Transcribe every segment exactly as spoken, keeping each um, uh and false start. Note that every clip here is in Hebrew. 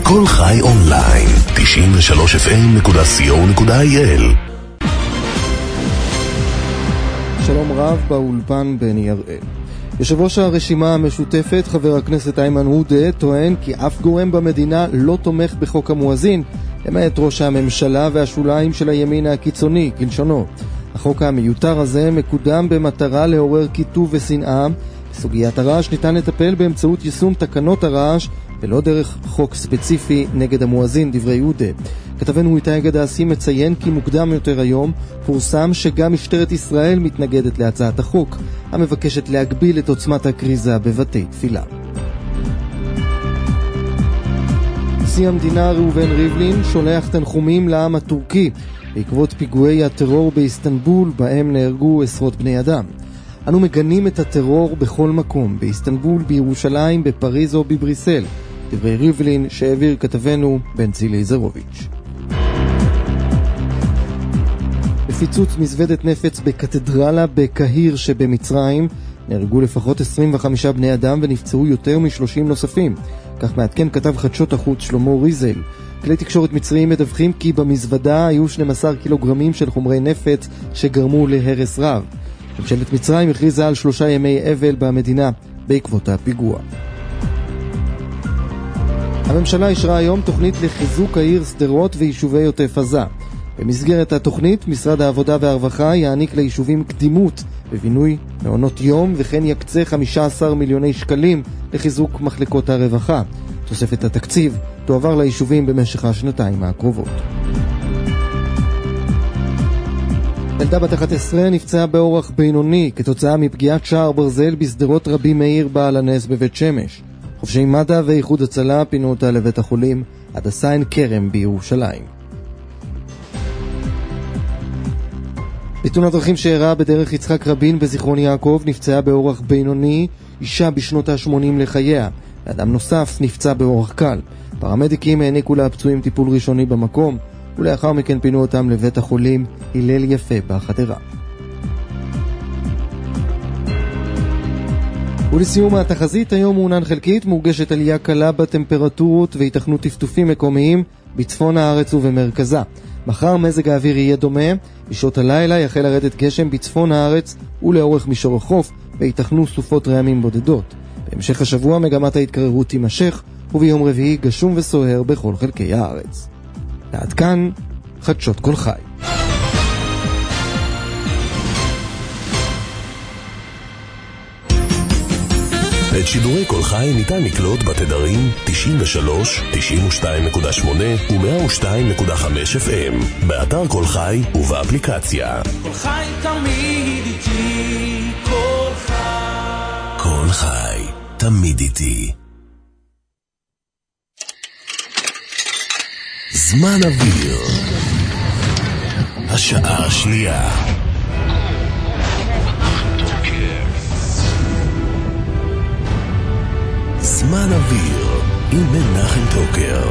כל חי אונליין, תשעים ושלוש אף אם נקודה סי או נקודה איי אל. שלום רב, באולפן בני הראל. יושב ראש הרשימה המשותפת, חבר הכנסת איימן עודה, טוען כי אף גורם במדינה לא תומך בחוק המואזין, למעט ראש הממשלה והשוליים של הימין הקיצוני, כלשונו. החוק המיותר הזה מקודם במטרה לעורר קיטוב ושנאה. בסוגיית הרעש ניתן לטפל באמצעות יישום תקנות הרעש, ולא דרך חוק ספציפי נגד המואזין, דברי עודה. כתבנו איתי גדסי מציין כי מוקדם יותר היום פורסם שגם משטרת ישראל מתנגדת להצעת החוק, המבקשת להגביל את עוצמת הקריזה בבתי תפילה. נשיא המדינה ראובן ריבלין שולח תנחומים לעם הטורקי בעקבות פיגועי הטרור באיסטנבול, בהם נהרגו עשרות בני אדם. אנו מגנים את הטרור בכל מקום, באיסטנבול, בירושלים, בפריז או בבריסל, דברי ריבלין שהעביר כתבנו בנצי לייזרוביץ'. בפיצוץ מזוודת נפץ בקתדרלה בקהיר שבמצרים נהרגו לפחות עשרים וחמישה בני אדם ונפצעו יותר מ-שלושים נוספים. כך מעדכן כתב חדשות החוץ שלמה ריזל. כלי תקשורת מצריים מדווחים כי במזוודה היו שנים עשר קילוגרמים של חומרי נפץ שגרמו להרס רב. ממשלת מצרים הכריזה על שלושה ימי אבל במדינה בעקבות הפיגוע. הממשלה אישרה היום תוכנית לחיזוק העיר שדרות ויישובי עוטף עזה. במסגרת התוכנית, משרד העבודה והרווחה יעניק ליישובים קדימות בבינוי מעונות יום, וכן יקצה חמישה עשר מיליוני שקלים לחיזוק מחלקות הרווחה. תוספת התקציב תועבר ליישובים במשך השנתיים הקרובות. ילדה בת אחת עשרה נפצעה באורח בינוני כתוצאה מפגיעת שער ברזל בשדרות רבי מאיר בעל הנס בבית שמש. חובשי מד"א ואיחוד הצלה פינו אותה לבית החולים הדסה עין כרם בירושלים. בתאונת דרכים שאירעה בדרך יצחק רבין בזיכרון יעקב נפצעה באורח בינוני אישה בשנות ה-שמונים לחייה. אדם נוסף נפצע באורח קל. פרמדיקים העניקו לפצועים טיפול ראשוני במקום, ולאחר מכן פינו אותם לבית החולים הלל יפה בחדרה. ולסיום התחזית, היום מעונן חלקית, מורגשת עלייה קלה בטמפרטורות והתכנות טפטופים מקומיים בצפון הארץ ובמרכזה. מחר מזג האוויר יהיה דומה, בשעות הלילה יחל לרדת גשם בצפון הארץ ולאורך מישור החוף, והתכנו סופות רעמים בודדות. בהמשך השבוע מגמת ההתקררות תימשך, וביום רביעי גשום וסוער בכל חלקי הארץ. עד כאן חדשות כל חי. את שידורי כל חי ניתן לקלוט בתדרים תשעים ושלוש, תשעים ושתיים נקודה שמונה ו-מאה ושתיים נקודה חמש אף אם, באתר כל חי ובאפליקציה. כל חי תמיד איתי, כל חי. כל חי תמיד איתי. זמן אוויר. השעה השנייה. זמן אוויר עם מנחם טוקר.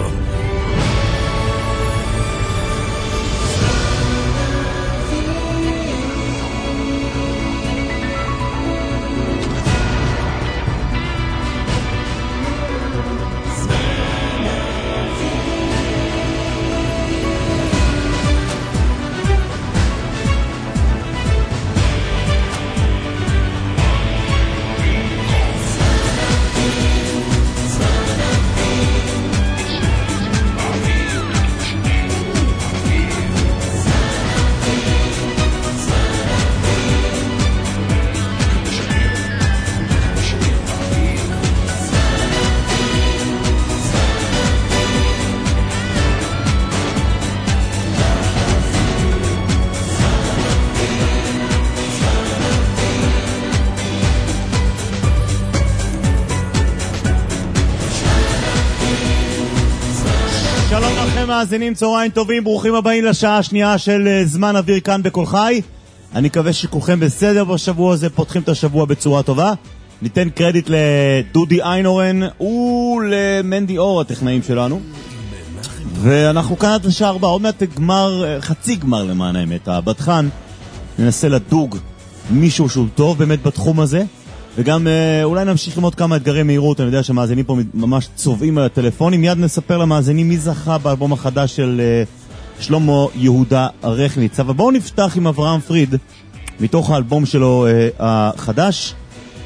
מאזינים, צהריים טובים, ברוכים הבאים לשעה השנייה של זמן אוויר כאן בכל חי. אני מקווה שכולכם בסדר בשבוע הזה, פותחים את השבוע בצורה טובה. ניתן קרדיט לדודי איינורן ולמנדי אור, הטכנאים שלנו. ואנחנו כאן עד לשעה ארבע, עוד מעט גמר, חצי גמר למען האמת, הבטחן. ננסה לדוג מישהו שהוא טוב באמת בתחום הזה, וגם אולי נמשיך עם עוד כמה אתגרי מהירות. אני יודע שהמאזינים פה ממש צובעים על הטלפונים. מיד נספר למאזינים מי זכה באלבום החדש של שלמה יהודה רכניץ. אבל בואו נפתח עם אברהם פריד מתוך האלבום שלו החדש,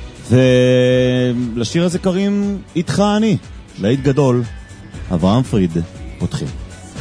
ולשיר הזה קוראים איתך אני. להיט גדול, אברהם פריד, פותחים.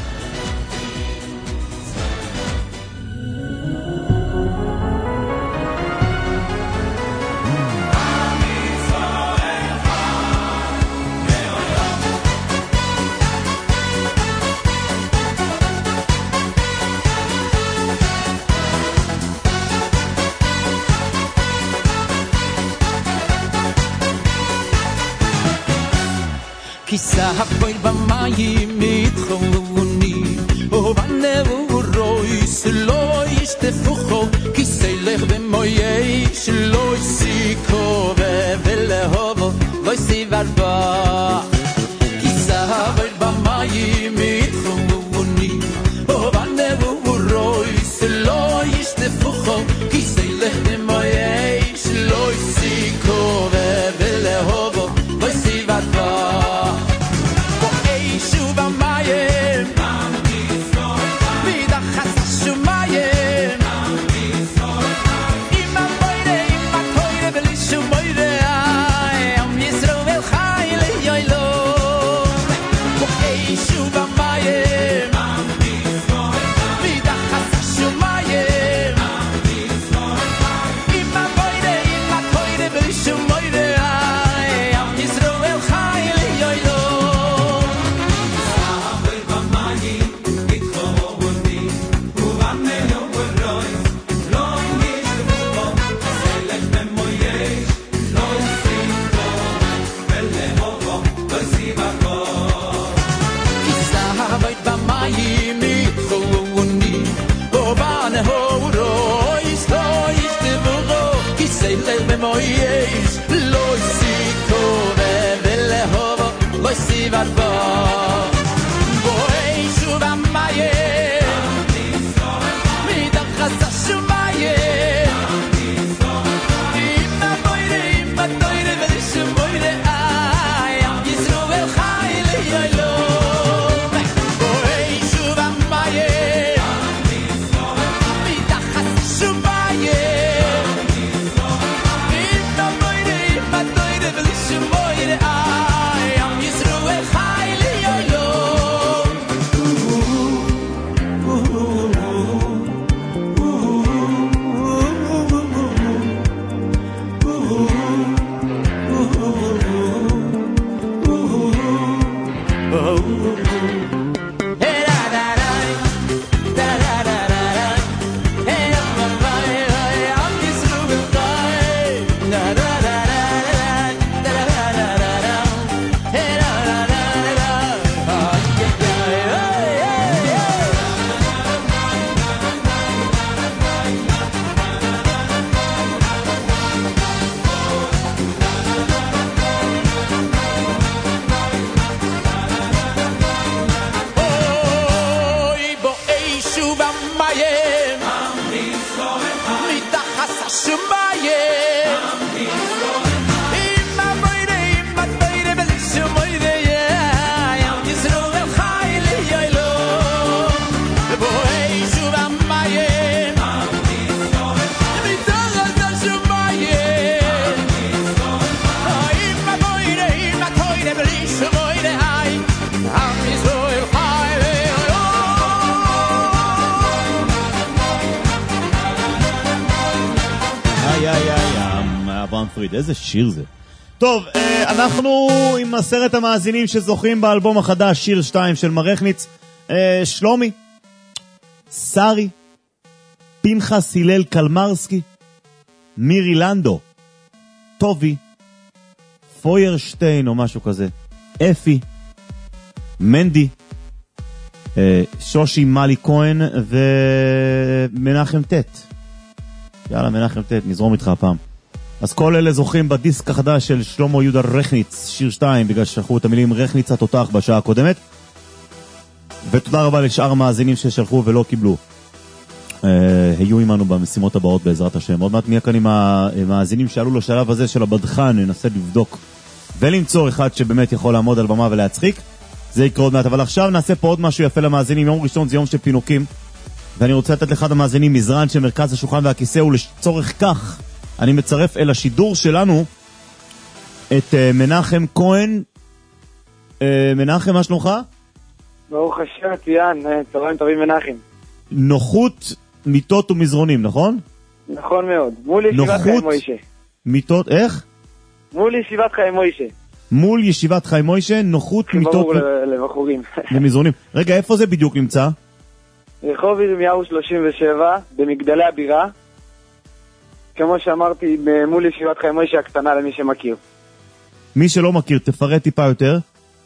Kisah boy b'mayim mitchoni Ovaneu rois lo yishtefucho Kiselech b'moyesh lo yisiko Velehovo lo yisivarba Kisah boy b'mayim mitchoni Ovaneu rois lo yishtefucho Kiselech b'moyesh lo yisiko Velehovo lo yisivarba איזה שיר זה. טוב, אנחנו עם עשרת המאזינים שזוכים באלבום החדש, שיר שתיים של מרחניץ. שלומי, סרי, פנחס הלל קלמרסקי, מירי לנדו, טובי, פוירשטיין או משהו כזה, אפי, מנדי, שושי מלי כהן ומנחם תת. יאללה, מנחם תת, נזרום איתך הפעם. אז כל אלה זוכים בדיסק החדש של שלמה יהודה רכניץ, שיר שתיים, בגלל ששלחו את המילים רכניץ התותח בשעה הקודמת. ותודה רבה לשאר המאזינים ששלחו ולא קיבלו. היו עמנו במשימות הבאות בעזרת השם. עוד מעט נהיה כאן עם המאזינים שעלו לשלב הזה של הבדחן, ננסה לבדוק ולמצוא אחד שבאמת יכול לעמוד על במה ולהצחיק. זה יקרה עוד מעט, אבל עכשיו נעשה פה עוד משהו יפה למאזינים. יום ראשון זה יום של פינוקים, ואני רוצה לתת לאחד המאזינים מזרן של מרכז השולחן והכיסא, ולצורך כך אני מצרף אל השידור שלנו את מנחם כהן. מנחם, מה שלומך? ברוך השם, מצוין, צהריים טובים מנחם. נוחות, מיטות ומזרונים, נכון? נכון מאוד. מול ישיבת חיים מוישה. מיטות, איך? מול ישיבת חיים מוישה. מול ישיבת חיים מוישה, נוחות, מיטות... ברור לבחורים. ומזרונים. רגע, איפה זה בדיוק נמצא? רחוב ירמיהו שלושים ושבע, במגדלי הבירה. כמו שאמרתי, מול ישיבת חיים מוישה הקטנה למי שמכיר. מי שלא מכיר, תפרט טיפה יותר.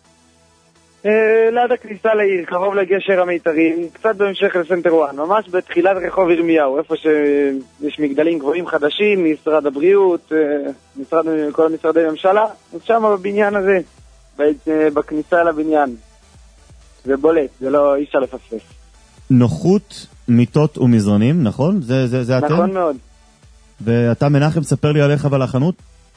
ליד הכניסה לעיר, קרוב לגשר המיתרים, קצת בהמשך לסנטר וואן, ממש בתחילת רחוב ירמיהו, איפה שיש מגדלים גבוהים חדשים, משרד הבריאות, משרד, כל המשרדי ממשלה, אז שם בבניין הזה, בכניסה לבניין. זה בולט, זה לא, אי אפשר לפספס. נוחות, מיטות ומזרונים, נכון? זה, זה, זה אתם? נכון מאוד. ואתה מנחם, ספר לי עליך ועל החנות?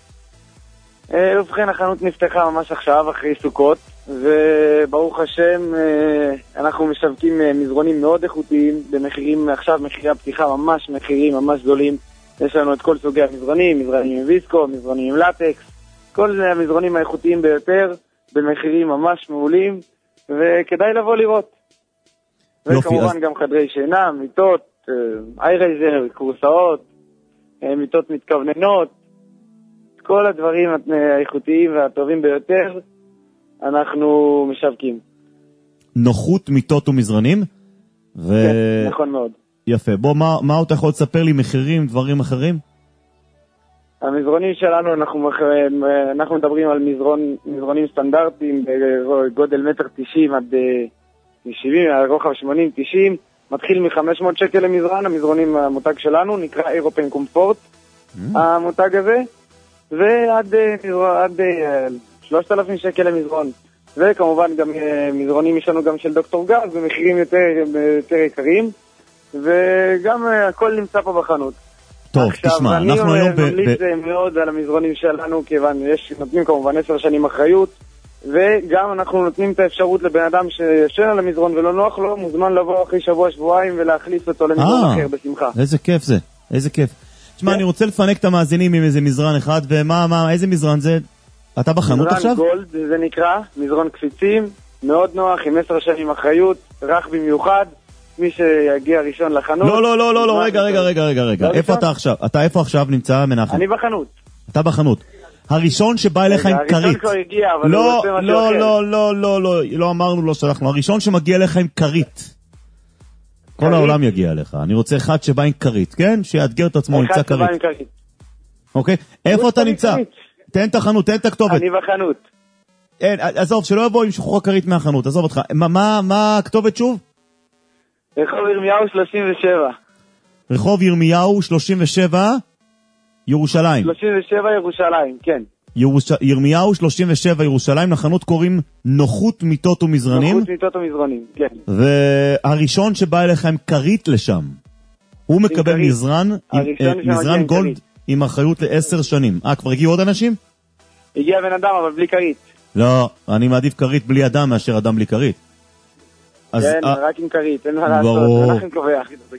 ובכן, החנות נפתחה ממש עכשיו, אחרי סוכות, וברוך השם, אנחנו משווקים מזרונים מאוד איכותיים, במחירים, עכשיו מחירי הפתיחה ממש מחירים, ממש זולים. יש לנו את כל סוגי המזרונים, מזרונים עם ויסקו, מזרונים עם לטקס, כל המזרונים האיכותיים ביותר, במחירים ממש מעולים, וכדאי לבוא לראות. וכמובן אז... גם חדרי שינה, מיטות, איירייזר, קורסאות, מיטות מתכווננות, כל הדברים האיכותיים והטובים ביותר אנחנו משווקים. נוחות, מיטות ומזרנים? ו... כן, נכון מאוד. יפה. בוא, מה, מה אתה יכול לספר לי, מחירים, דברים אחרים? המזרונים שלנו, אנחנו, אנחנו מדברים על מזרון, מזרונים סטנדרטיים בגודל מטר תשעים עד שבעים, רוחב שמונים תשעים, מתחיל מ-חמש מאות שקל למזרן. המזרונים, המותג שלנו נקרא אירופן קומפורט, mm. המותג הזה, ועד עד שלושת אלפים שקל למזרון. וכמובן גם מזרונים יש לנו גם של דוקטור גז במחירים יותר, יותר יקרים, וגם הכל נמצא פה בחנות. טוב, תשמע, אנחנו היום... עכשיו, אני ממליץ מאוד על המזרונים שלנו, כיוון יש, נותנים כמובן עשר שנים אחריות, וגם אנחנו נותנים את האפשרות לבן אדם שישן על המזרון ולא נוח לו, מוזמן לבוא אחרי שבוע, שבועיים ולהחליף אותו למזרון אחר בשמחה. איזה כיף זה, איזה כיף. תשמע, אני רוצה לפנק את המאזינים עם איזה מזרן אחד, ומה, מה, איזה מזרן זה? אתה בחנות עכשיו? מזרן גולד, זה נקרא, מזרון קפיצים, מאוד נוח, עם עשר שנים אחריות, רך במיוחד, מי שיגיע ראשון לחנות. לא, לא, לא, לא, לא, רגע, רגע, רגע, רגע, רגע. איפה אתה עכשיו? אתה איפה עכשיו נמצא, מנחם? אני בחנות. אתה בחנות. הראשון שבא אליך עם קרית. הראשון כבר הגיע, אבל הוא רוצה משהו אחר. לא, לא, לא, לא, לא אמרנו, לא שלחנו. הראשון שמגיע אליך עם קרית. כל העולם יגיע אליך. אני רוצה אחד שבא עם קרית, כן? שיאתגר את עצמו, נמצא קרית. אחד שבא עם קרית. אוקיי? איפה אתה נמצא? תן את החנות, תן את הכתובת. אני בחנות. אין, עזוב, שלא יבוא עם שחרור קרית מהחנות, עזוב אותך. מה הכתובת שוב? רחוב ירמיהו שלושים ושבע. רחוב ירמיהו שלושים ושבע, ירושלים. שלושים ושבע ירושלים, כן. ירוש... ירמיהו שלושים ושבע ירושלים, לחנות קוראים נוחות מיטות ומזרנים. נוחות מיטות ומזרנים, כן. והראשון שבא אליך עם קרית לשם, הוא מקבל קרית. מזרן, עם, אה, מזרן עם גולד קרית. עם אחריות לעשר שנים. אה, כבר הגיעו עוד אנשים? הגיע בן אדם, אבל בלי קרית. לא, אני מעדיף קרית בלי אדם מאשר אדם בלי קרית. כן, רק עם קרית, אין מה לעשות, אנחנו קובע.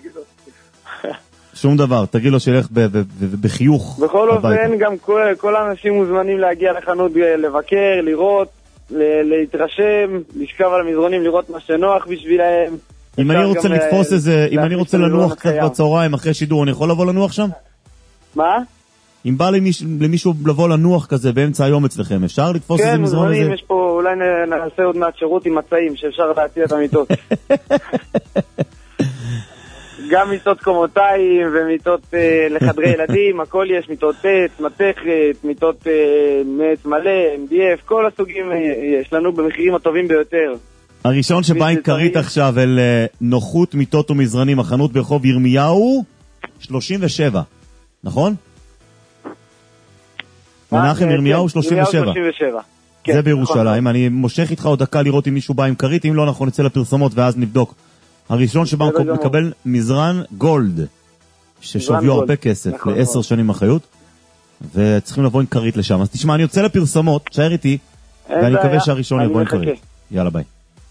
שום דבר, תגיד לו שילך בחיוך. בכל אופן, גם כל האנשים מוזמנים להגיע לחנות, לבקר, לראות, להתרשם, לשכב על המזרונים, לראות מה שנוח בשבילהם. אם אני רוצה לתפוס איזה, אם אני רוצה לנוח קצת בצהריים אחרי שידור, אני יכול לבוא לנוח שם? מה? אם בא למישהו לבוא לנוח כזה באמצע היום אצלכם, אפשר לתפוס איזה מזרון הזה? כן, יש פה, אולי נעשה עוד מעט שירות עם מצעים, שאפשר להציע את המיטות. גם מיטות קומותיים ומיטות אה, לחדרי ילדים, הכל יש, מיטות טט, מתכת, מיטות אה, מעץ מלא, אם די אף, כל הסוגים אה, יש לנו במחירים הטובים ביותר. הראשון שבא עם קרית עכשיו אל אה, נוחות מיטות ומזרנים, החנות ברחוב ירמיהו שלושים ושבע, נכון? מנחם ירמיהו שלושים ושבע. זה בירושלים, אני מושך איתך עוד דקה לראות אם מישהו בא עם קרית, אם לא אנחנו נצא לפרסומות ואז נבדוק הראשון שבא מקבל מזרן גולד, ששוויו הרבה כסף, לעשר שנים אחריות, וצריכים לבוא עם קרית לשם. אז תשמע, אני יוצא לפרסומות, תשאר איתי, ואני מקווה שהראשון יבוא עם קרית. יאללה, ביי.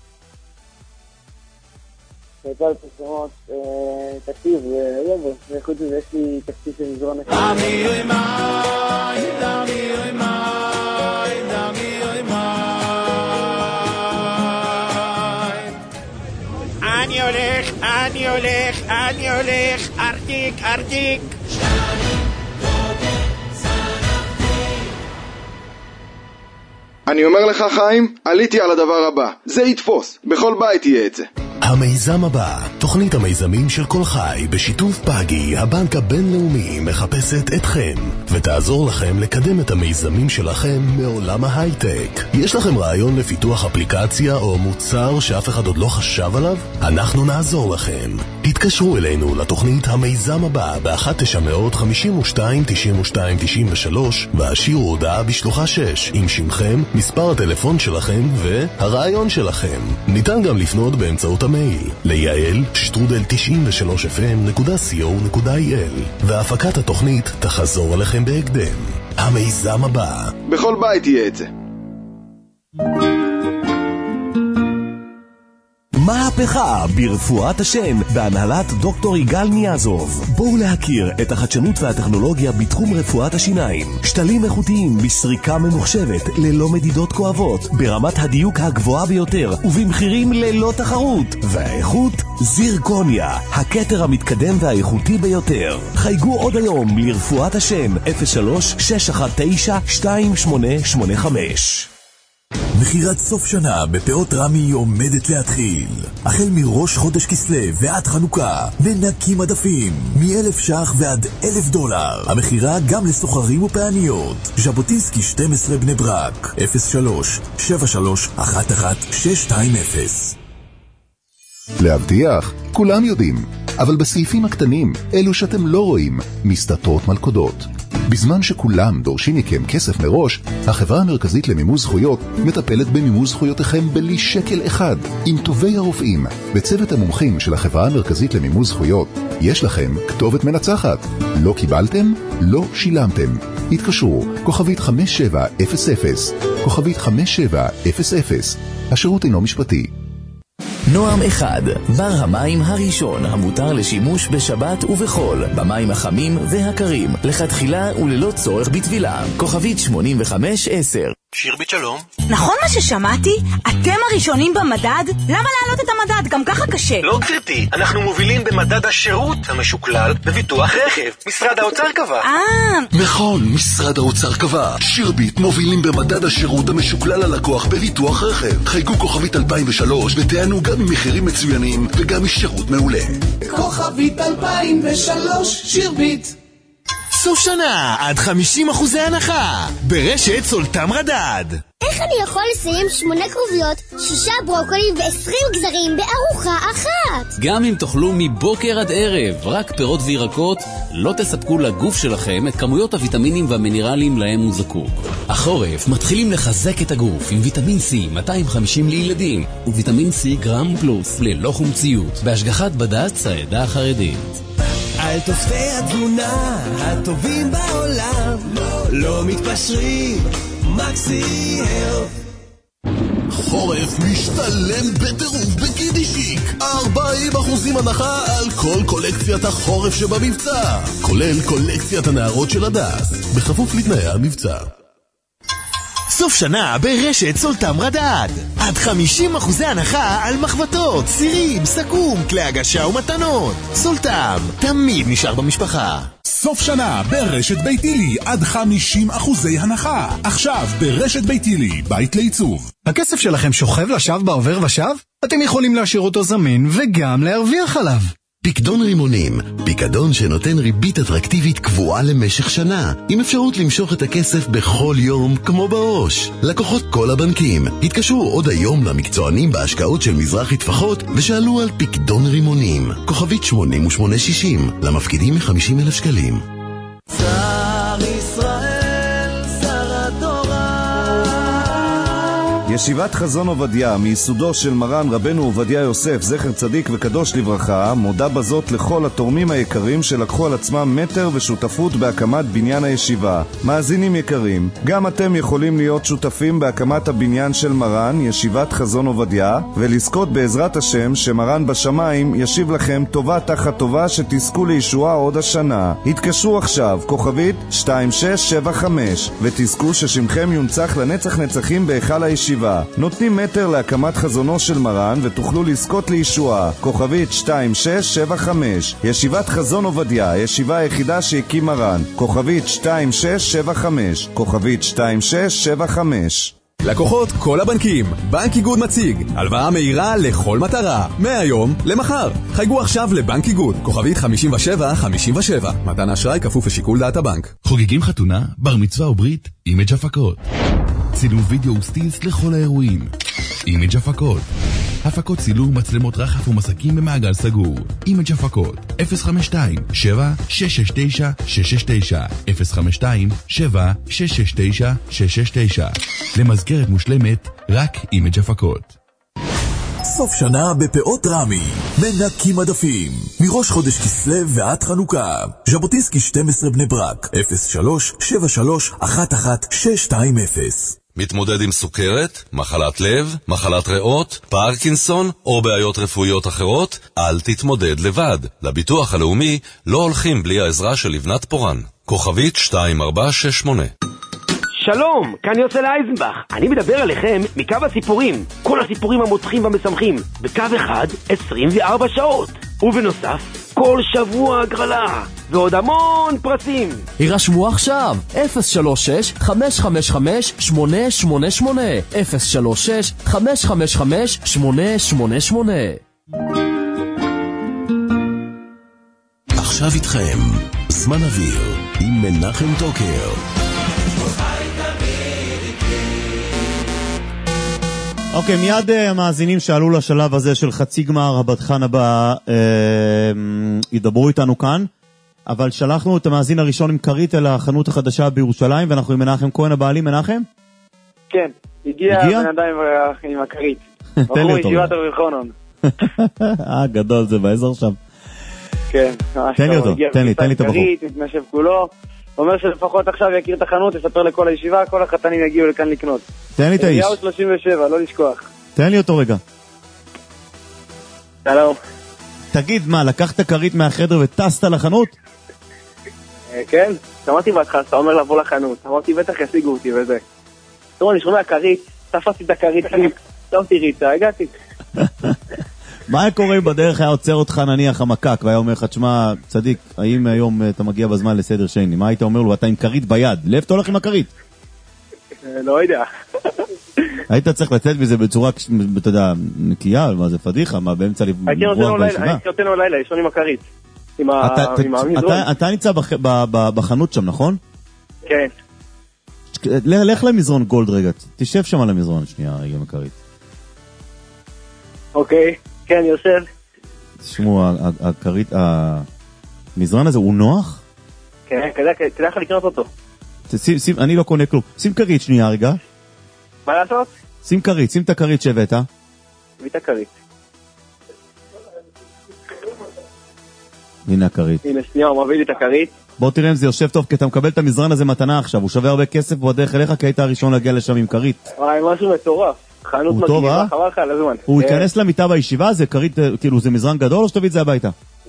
יוצא לפרסומות, תקציב, יובו, וחוץ לזה יש לי תקציב של מזרון אחד. דמי אוי מאי, דמי אוי מאי, דמי אוי מאי. אני הולך, אני הולך, אני הולך, ארטיק, ארטיק. אני אומר לך חיים, עליתי על הדבר הבא, זה יתפוס, בכל בית יהיה את זה. המיזם הבא, תוכנית המיזמים של כל חי, בשיתוף פאגי, הבנק הבינלאומי, מחפשת אתכם, ותעזור לכם לקדם את המיזמים שלכם מעולם ההייטק. יש לכם רעיון לפיתוח אפליקציה או מוצר שאף אחד עוד לא חשב עליו? אנחנו נעזור לכם. התקשרו אלינו לתוכנית המיזם הבא ב-אחת תשע חמש שתיים תשעים ושתיים תשעים ושלוש והשאירו הודעה בשלוחה שש עם שמכם, מספר הטלפון שלכם והרעיון שלכם. ניתן גם לפנות באמצעות המייל ליעל שטרודל תשעים ושלוש אף אם נקודה סי או נקודה איי אל, והפקת התוכנית תחזור עליכם בהקדם. המיזם הבא, בכל בית יהיה את זה. מהפכה ברפואת השן בהנהלת דוקטור יגאל ניאזוב. בואו להכיר את החדשנות והטכנולוגיה בתחום רפואת השיניים. שתלים איכותיים בסריקה ממוחשבת ללא מדידות כואבות, ברמת הדיוק הגבוהה ביותר ובמחירים ללא תחרות. והאיכות זירקוניה, הכתר המתקדם והאיכותי ביותר. חייגו עוד היום לרפואת השן אפס שלוש שש אחת תשע שתיים שמונה שמונה חמש. מחירת סוף שנה בפאות רמי עומדת להתחיל. החל מראש חודש כסלו ועד חנוכה, מנקים עדפים מאלף שח ועד אלף דולר. המחירה גם לסוחרים ופעניות. ז'בוטינסקי שתים עשרה בני ברק, אפס שלוש שבע שלוש אחת אחת שש שתיים אפס. להבטיח, כולם יודעים, אבל בסעיפים הקטנים, אלו שאתם לא רואים, מסתתרות מלכודות. בזמן שכולם דורשים מכם כסף מראש, החברה המרכזית למימוש זכויות מטפלת במימוש זכויותיכם בלי שקל אחד. עם טובי הרופאים וצוות המומחים של החברה המרכזית למימוש זכויות, יש לכם כתובת מנצחת. לא קיבלתם? לא שילמתם. התקשרו, כוכבית חמש שבע אפס אפס, כוכבית חמש שבע אפס אפס. השירות אינו משפטי. נועם אחד, בר המים הראשון המותר לשימוש בשבת ובחול, במים החמים והקרים, לכתחילה וללא צורך בטבילה. כוכבית שמונים וחמש עשר. שירבית שלום. נכון מה ששמעתי? אתם הראשונים במדד? למה להעלות את המדד? גם ככה קשה. לא גברתי, אנחנו מובילים במדד השירות המשוקלל בביטוח רכב. משרד האוצר קבע. אה. נכון, משרד האוצר קבע. שירבית מובילים במדד השירות המשוקלל ללקוח בביטוח רכב. חייגו כוכבית אלפיים ושלוש ותענו גם ממחירים מצוינים וגם משירות מעולה. כוכבית אלפיים ושלוש שירבית. סוף שנה עד חמישים אחוזי הנחה ברשת סולטם רדד. איך אני יכול לסיים שמונה כרוביות, שישה ברוקולים ועשרים גזרים בארוחה אחת? גם אם תאכלו מבוקר עד ערב רק פירות וירקות, לא תספקו לגוף שלכם את כמויות הוויטמינים והמינרלים להם הוא זקוק. החורף מתחילים לחזק את הגוף עם ויטמין סי מאתיים וחמישים לילדים וויטמין סי גרם פלוס ללא חומציות בהשגחת בד"ץ העדה החרדית. על תוספי התזונה הטובים בעולם, לא מתפשרים, מקסי הלף. חורף משתלם בטירוף בקידישיק. ארבעים אחוזים הנחה על כל קולקציית החורף שבמבצע, כולל קולקציית הנערות של הדס, בכפוף לתנאי המבצע. סוף שנה ברשת סולטם רדד. עד חמישים אחוזי הנחה על מחבטות, סירים, סכו"ם, כלי הגשה ומתנות. סולטם, תמיד נשאר במשפחה. סוף שנה ברשת ביתילי עד חמישים אחוזי הנחה. עכשיו ברשת ביתילי, בית לעיצוב. הכסף שלכם שוכב לשווא בעובר ושב? אתם יכולים להשאיר אותו זמין וגם להרוויח עליו. פיקדון רימונים, פיקדון שנותן ריבית אטרקטיבית קבועה למשך שנה, עם אפשרות למשוך את הכסף בכל יום כמו בראש. לקוחות כל הבנקים, התקשרו עוד היום למקצוענים בהשקעות של מזרחי טפחות ושאלו על פיקדון רימונים. כוכבית שמונים ושמונה שישים, למפקידים מ-חמישים אלף שקלים. שר ישראל, שר התורה. ישיבת חזון עובדיה, מייסודו של מרן רבנו עובדיה יוסף, זכר צדיק וקדוש לברכה, מודה בזאת לכל התורמים היקרים שלקחו על עצמם מטר ושותפות בהקמת בניין הישיבה. מאזינים יקרים, גם אתם יכולים להיות שותפים בהקמת הבניין של מרן, ישיבת חזון עובדיה, ולזכות בעזרת השם שמרן בשמיים ישיב לכם טובה תחת טובה שתזכו לישועה עוד השנה. התקשרו עכשיו, כוכבית שתיים שש שבע חמש, ותזכו ששמכם יונצח לנצח נצחים בהיכל הישיבה. נותנים מטר להקמת חזונו של מרן ותוכלו לזכות לישועה. כוכבית שתיים שש שבע חמש, ישיבת חזון עובדיה, הישיבה היחידה שהקים מרן. כוכבית שתיים שש שבע חמש, כוכבית שתיים שש שבע חמש. לקוחות כל הבנקים, בנק איגוד מציג הלוואה מהירה לכל מטרה, מהיום למחר. חייגו עכשיו לבנק איגוד, כוכבית חמישים ושבע חמישים ושבע. מתן האשראי כפוף לשיקול דעת הבנק. חוגגים חתונה, בר מצווה או ברית, אימג' הפקות. צילום וידאו וסטילס לכל האירועים, אימג' הפקות. הפקות צילום, מצלמות רחף ומסקים במעגל סגור. אימג' הפקות אפס חמש שתיים שבע שש שש תשע שש שש תשע, אפס חמש שתיים שבע שש שש תשע שש שש תשע. למזכרת מושלמת, רק אימג' הפקות. סוף שנה בפאות רמי, מנקים מדפים, מראש חודש כסלו ועד חנוכה. ז'בוטינסקי שתים עשרה בני ברק, אפס שלוש שבע שלוש אחת אחת שש שתיים אפס. מתמודד עם סוכרת, מחלת לב, מחלת ריאות, פרקינסון או בעיות רפואיות אחרות? אל תתמודד לבד. לביטוח הלאומי לא הולכים בלי העזרה של לבנת פורן. כוכבית שתיים ארבע שש שמונה. שלום, כאן יוסל אייזנבך. אני מדבר עליכם מקו הסיפורים. כל הסיפורים המוצחים והמשמחים. בקו אחד, עשרים וארבע שעות. ובנוסף, כל שבוע הגרלה. ועוד המון פרסים. הירשמו עכשיו, אפס שלוש שש חמש חמש חמש שמונה שמונה שמונה, אפס שלוש שש חמש חמש חמש שמונה שמונה שמונה. עכשיו איתכם, זמן אוויר עם מנחם טוקר. אוקיי, מיד המאזינים שעלו לשלב הזה של חצי גמר הבטחן הבא אה, ידברו איתנו כאן, אבל שלחנו את המאזין הראשון עם קרית אל החנות החדשה בירושלים, ואנחנו עם מנחם כהן הבעלים. מנחם? כן, הגיע בן אדם עם הקרית. תן לי אותו. ישיבת הרחונון. אה, גדול, זה באזור שם. כן, תן לי אותו, תן לי, תן לי את הבחור. מתמשב כולו. אומר שלפחות עכשיו יכיר את החנות, יספר לכל הישיבה, כל החתנים יגיעו לכאן לקנות. תן לי את האיש. יאו שלושים ושבע, לא לשכוח. תן לי אותו רגע. שלום. תגיד, מה, לקחת קרית מהחדר וטסת לחנות? כן, שמעתי בהתחלה, אתה אומר לבוא לחנות. אמרתי, בטח ישיגו אותי וזה. טוב, אני שומע קרית, תפסתי את הקרית, שמתי ריצה, הגעתי. מה היה קורה אם בדרך היה עוצר אותך נניח המקק והיה אומר לך, תשמע, צדיק, האם היום אתה מגיע בזמן לסדר שני? מה היית אומר לו? אתה עם קרית ביד, לב אתה הולך עם הקרית? לא יודע. היית צריך לצאת בזה בצורה, אתה יודע, נקייה, מה זה פדיחה, מה באמצע לברוח בישיבה? הייתי נותן לו לילה, ישון עם הקרית. אתה נמצא בחנות שם, נכון? כן. לך למזרון גולד רגע, תשב שם על המזרון שנייה רגע עם הקרית. אוקיי. כן, יוסף. תשמעו, הקרית, המזרן הזה הוא נוח? כן, כדאי לך לקנות אותו. אני לא קונה כלום. שים קרית שנייה רגע. מה לעשות? שים קרית, שים את הקרית שהבאת. הביא את הקרית. הנה הקרית. הנה שנייה, הוא מביא לי את הקרית. בוא תראה אם זה יושב טוב, כי אתה מקבל את המזרן הזה מתנה עכשיו. הוא שווה הרבה כסף בדרך אליך, כי היית הראשון להגיע לשם עם קרית. וואי, משהו מטורף. חנות מגניבה, חבל לך על הזמן. הוא ייכנס למיטה בישיבה, זה קרית, כאילו זה מזרן גדול או שתביא את זה הביתה?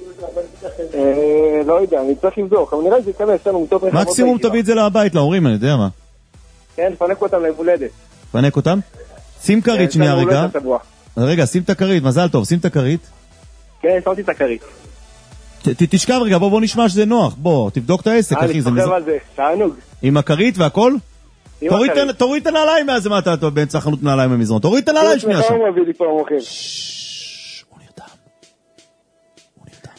לא יודע, אני צריך לבדוק, אבל נראה לי זה ייכנס לנו מיטות רחבות. מקסימום תביא את זה לבית, להורים, אני יודע מה. כן, פנק אותם להולדת. פנק אותם? שים קרית שנייה רגע. רגע, שים את הקרית, מזל טוב, שים את הקרית. כן, שמתי את הקרית. תשכב רגע, בוא נשמע שזה נוח, בוא, תבדוק את העסק, אחי. אני חושב על זה, תענוג. עם הקרית והכל? תוריד את הנעליים מאז מה אתה באמצע חנות נעליים במזרון. תוריד את הנעליים שנייה שם. הוא מביא לי פה המוכר. הוא נרדם. הוא נרדם.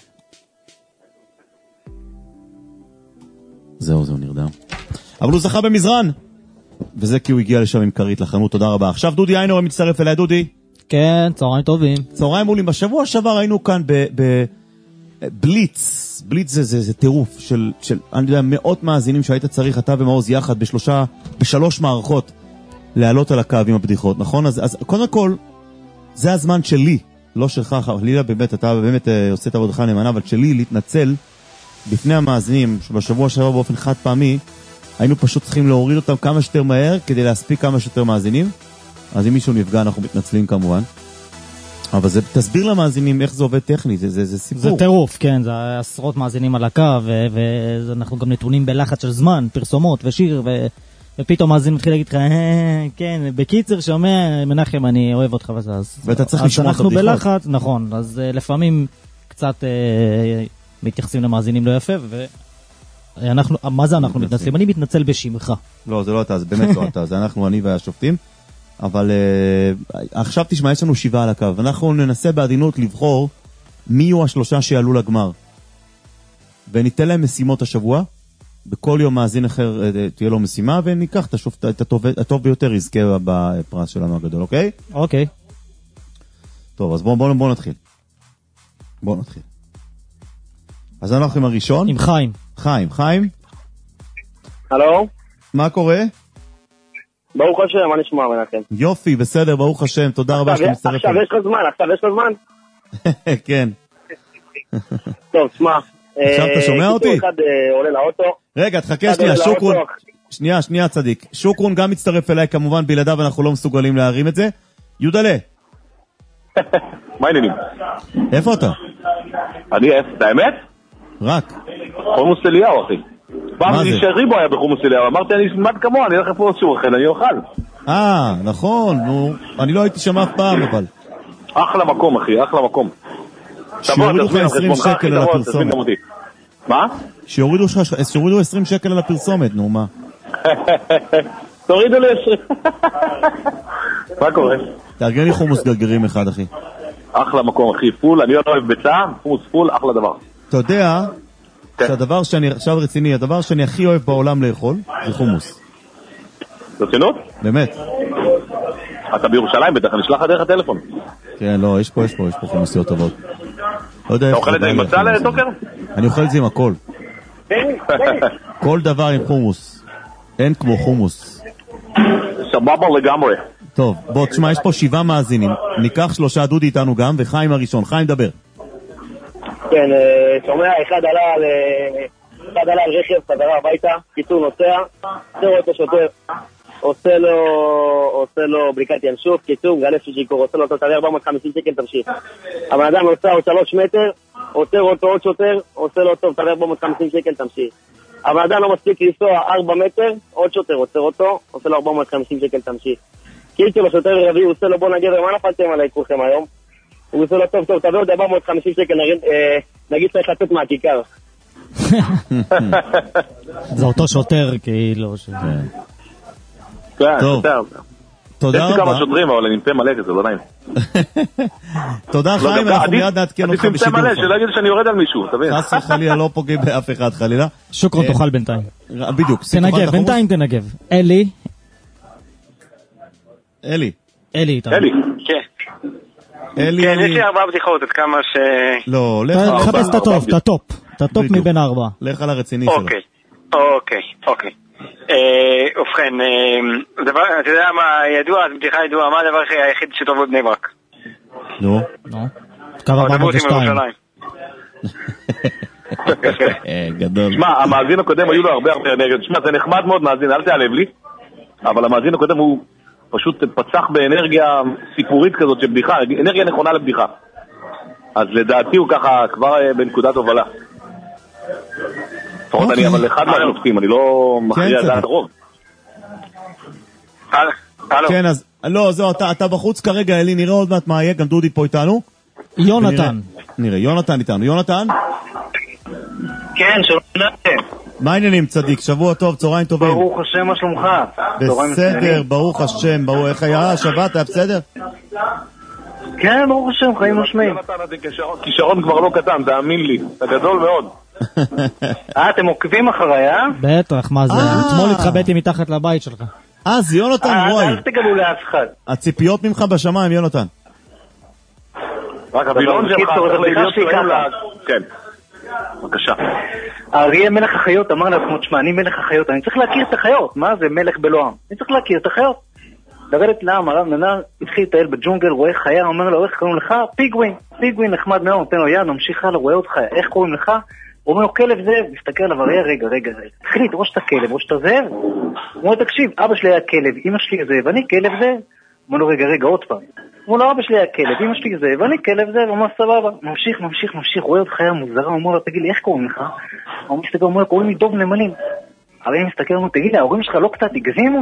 זהו, זהו, נרדם. אבל הוא זכה במזרן. וזה כי הוא הגיע לשם עם קרית לחנות, תודה רבה. עכשיו דודי איינור מצטרף אליי, דודי. כן, צהריים טובים. צהריים מולים. בשבוע שעבר היינו כאן בבליץ. בליץ זה, זה, זה טירוף של, של, אני יודע, מאות מאזינים שהיית צריך, אתה ומעוז יחד, בשלושה, בשלוש מערכות. לעלות על הקו עם הבדיחות, נכון? אז, אז קודם כל, זה הזמן שלי, לא שלך, חלילה, באמת, אתה באמת אה, עושה את עבודתך נאמנה, אבל שלי להתנצל בפני המאזינים, שבשבוע שעבר באופן חד פעמי, היינו פשוט צריכים להוריד אותם כמה שיותר מהר, כדי להספיק כמה שיותר מאזינים. אז אם מישהו נפגע, אנחנו מתנצלים כמובן. אבל זה, תסביר למאזינים איך זה עובד טכנית, זה, זה, זה סיפור. זה טירוף, כן, זה עשרות מאזינים על הקו, ואנחנו גם נתונים בלחץ של זמן, פרסומות ושיר, ו... ופתאום מאזין מתחיל להגיד לך, כן, בקיצר שומע, מנחם, אני אוהב אותך וזה. ואתה צריך לשמוע את הבדיחות. אז אנחנו בלחץ, נכון, אז לפעמים קצת מתייחסים למאזינים לא יפה, ואנחנו, מה זה אנחנו מתנצלים? אני מתנצל בשמך. לא, זה לא אתה, זה באמת לא אתה, זה אנחנו, אני והשופטים. אבל uh, עכשיו תשמע, יש לנו שבעה על הקו. אנחנו ננסה בעדינות לבחור מי יהיו השלושה שיעלו לגמר. וניתן להם משימות השבוע. בכל יום מאזין אחר uh, תהיה לו משימה, וניקח את, השופט, את הטוב, הטוב ביותר יזכה בפרס שלנו הגדול, אוקיי? אוקיי. טוב, אז בואו בוא, בוא נתחיל. בואו נתחיל. אז אנחנו עם הראשון. עם חיים. חיים, חיים. הלו? מה קורה? ברוך השם, מה נשמע מנחם? יופי, בסדר, ברוך השם, תודה רבה שאתה מצטרף. עכשיו יש לך זמן, עכשיו יש לך זמן? כן. טוב, שמע. עכשיו אתה שומע אותי? קיצור אחד עולה לאוטו. רגע, תחכה שנייה, שוקרון. שנייה, שנייה צדיק. שוקרון גם מצטרף אליי, כמובן בלעדיו אנחנו לא מסוגלים להרים את זה. יודלה. מה העניינים? איפה אתה? אני, את האמת? רק. חומוס אליהו, אחי. פעם שריבו היה בחומוס אליהו, אמרתי אני שמד כמוה, אני הולך פה שהוא אחר, אני אוכל. אה, נכון, נו, אני לא הייתי שם אף פעם, אבל. אחלה מקום, אחי, אחלה מקום. שיורידו לך עשרים שקל על הפרסומת. מה? שיורידו עשרים שקל על הפרסומת, נו, מה? תורידו לי עשרים. מה קורה? תארגן לי חומוס גרגרים אחד, אחי. אחלה מקום, אחי, פול, אני לא אוהב ביצה, חומוס פול, אחלה דבר. אתה יודע שהדבר שאני, עכשיו רציני, הדבר שאני הכי אוהב בעולם לאכול, זה חומוס. רצינות? באמת. אתה בירושלים, בטח, אני אשלח לך דרך הטלפון. כן, לא, יש פה, יש פה, יש פה חומוסיות טובות. אתה אוכל את זה עם מצה לטוקר? אני אוכל את זה עם הכל. כל דבר עם חומוס. אין כמו חומוס. סבבה לגמרי. טוב, בוא, תשמע, יש פה שבעה מאזינים. ניקח שלושה, דודי איתנו גם, וחיים הראשון. חיים, דבר. כן, שומע, אחד עלה על אחד עלה על רכב, חזרה הביתה, קיצור נוסע, עושה אותו שוטר, עושה לו עושה לו בדיקת ינשוף, קיצור, גלף ששיקור, עושה לו אותו תעלה ארבע מאות וחמישים שקל, תמשיך. הבן אדם נוסע עוד שלוש מטר, עוצר אותו עוד שוטר, עושה לו טוב, תעלה ארבע מאות וחמישים שקל, תמשיך. הבן אדם לא מספיק לנסוע ארבע מטר, עוד שוטר, עוצר אותו, עושה לו ארבע מאות וחמישים שקל, תמשיך. קיצור, השוטר רביעי, הוא עושה לו בוא נגר, מה נפלתם עליי כולכם היום? הוא עושה לו טוב, טוב, תביא עוד ארבע מאות וחמישים שקל, נגיד צריך לצאת מהכיכר. זה אותו שוטר, כאילו. כן, שוטר. תודה רבה. יש לי כמה שוטרים, אבל אני מפה מלא, זה לא נעים. תודה חיים, אנחנו מיד נעדכן אותך בשידור. עדיף מפה מלא, שלא יגיד שאני יורד על מישהו, תבין. חס וחלילה, לא פוגע באף אחד, חלילה. שוקרון תאכל בינתיים. בדיוק. תנגב, בינתיים תנגב. אלי. אלי. אלי איתנו. אלי. כן. אלי, כן, יש לי ארבעה בדיחות, עד כמה ש... לא, לך... תחפש את הטופ, את הטופ. את הטופ מבין ארבע. לך על הרציני שלו. אוקיי, אוקיי, אוקיי. ובכן, אתה יודע מה ידוע, בדיחה ידועה, מה הדבר היחיד שטוב בבני ברק? נו. נו. קו ארבע מאות ושתיים. גדול. שמע, המאזין הקודם היו לו הרבה הרבה אנרגיות. שמע, זה נחמד מאוד מאזין, אל תעלב לי. אבל המאזין הקודם הוא פשוט פצח באנרגיה סיפורית כזאת של בדיחה, אנרגיה נכונה לבדיחה. אז לדעתי הוא ככה כבר בנקודת הובלה. לפחות אני אבל אחד מהשופטים, אני לא מכריע דעת הרוב. כן, אז לא, זהו, אתה בחוץ כרגע, אלי, נראה עוד מעט מה יהיה, גם דודי פה איתנו. יונתן. נראה, יונתן איתנו. יונתן? כן, שלום. מה העניינים, צדיק? שבוע טוב, צהריים טובים. ברוך השם, מה שלומך? בסדר, ברוך השם, ברוך איך היה, שבת, היה בסדר? כן, ברוך השם, חיים משמעים. כישרון כבר לא קטן, תאמין לי, אתה גדול מאוד. אה, אתם עוקבים אחריי, אה? בטח, מה זה? אתמול התחבאתי מתחת לבית שלך. אה, זה יונתן, וואי. אל תגלו לאף אחד. הציפיות ממך בשמיים, יונתן. רק הבילון שלך, זה בדיחה שלי ככה. כן. בבקשה. האריה מלך החיות אמר לעצמו, תשמע, אני מלך החיות, אני צריך להכיר את החיות. מה זה מלך בלועם? אני צריך להכיר את החיות. לרדת לעם, הרב ננר התחיל לטייל בג'ונגל, רואה חיה, אומר לו, איך קוראים לך? פיגווין, פיגווין נחמד מאוד, נותן לו יד, ממשיך הלאה, רואה אותך, איך קוראים לך? הוא אומר לו, כלב זאב, מסתכל עליו, רגע, רגע, רגע, תחליט, או שאתה כלב, או שאתה זאב. הוא אומר, תקשיב, אבא שלי היה כלב, אמא שלי זאב, אני כלב זאב. הוא אומר לו, רגע, רגע, עוד פעם. הוא אומר לו, אבא שלי היה כלב, אמא שלי זאב, אני כלב זאב. הוא אומר, סבבה, ממשיך, ממשיך, ממשיך, רואה אותך חיה מוזרה, הוא אומר לו, תגיד לי, איך קוראים לך? הוא מסתכל, הוא אומר לו, קוראים לי דוב נמלים. הרי אני מסתכל, הוא אומר, תגיד לי, ההורים שלך לא קצת הגזימו?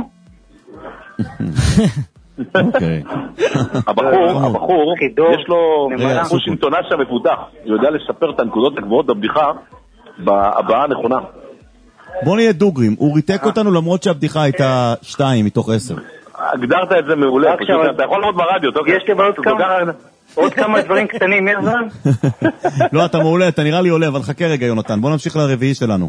אוקיי. הבחור, הבחור, יש לו חוש אינטונציה מפותח, הוא יודע לספר את הנקודות הגבוהות בבדיחה בהבעה הנכונה. בוא נהיה דוגרים, הוא ריתק אותנו למרות שהבדיחה הייתה שתיים מתוך עשר. הגדרת את זה מעולה, אתה יכול לראות ברדיו. יש לי עוד כמה דברים קטנים, מי הזמן? לא, אתה מעולה, אתה נראה לי עולה, אבל חכה רגע יונתן, בוא נמשיך לרביעי שלנו.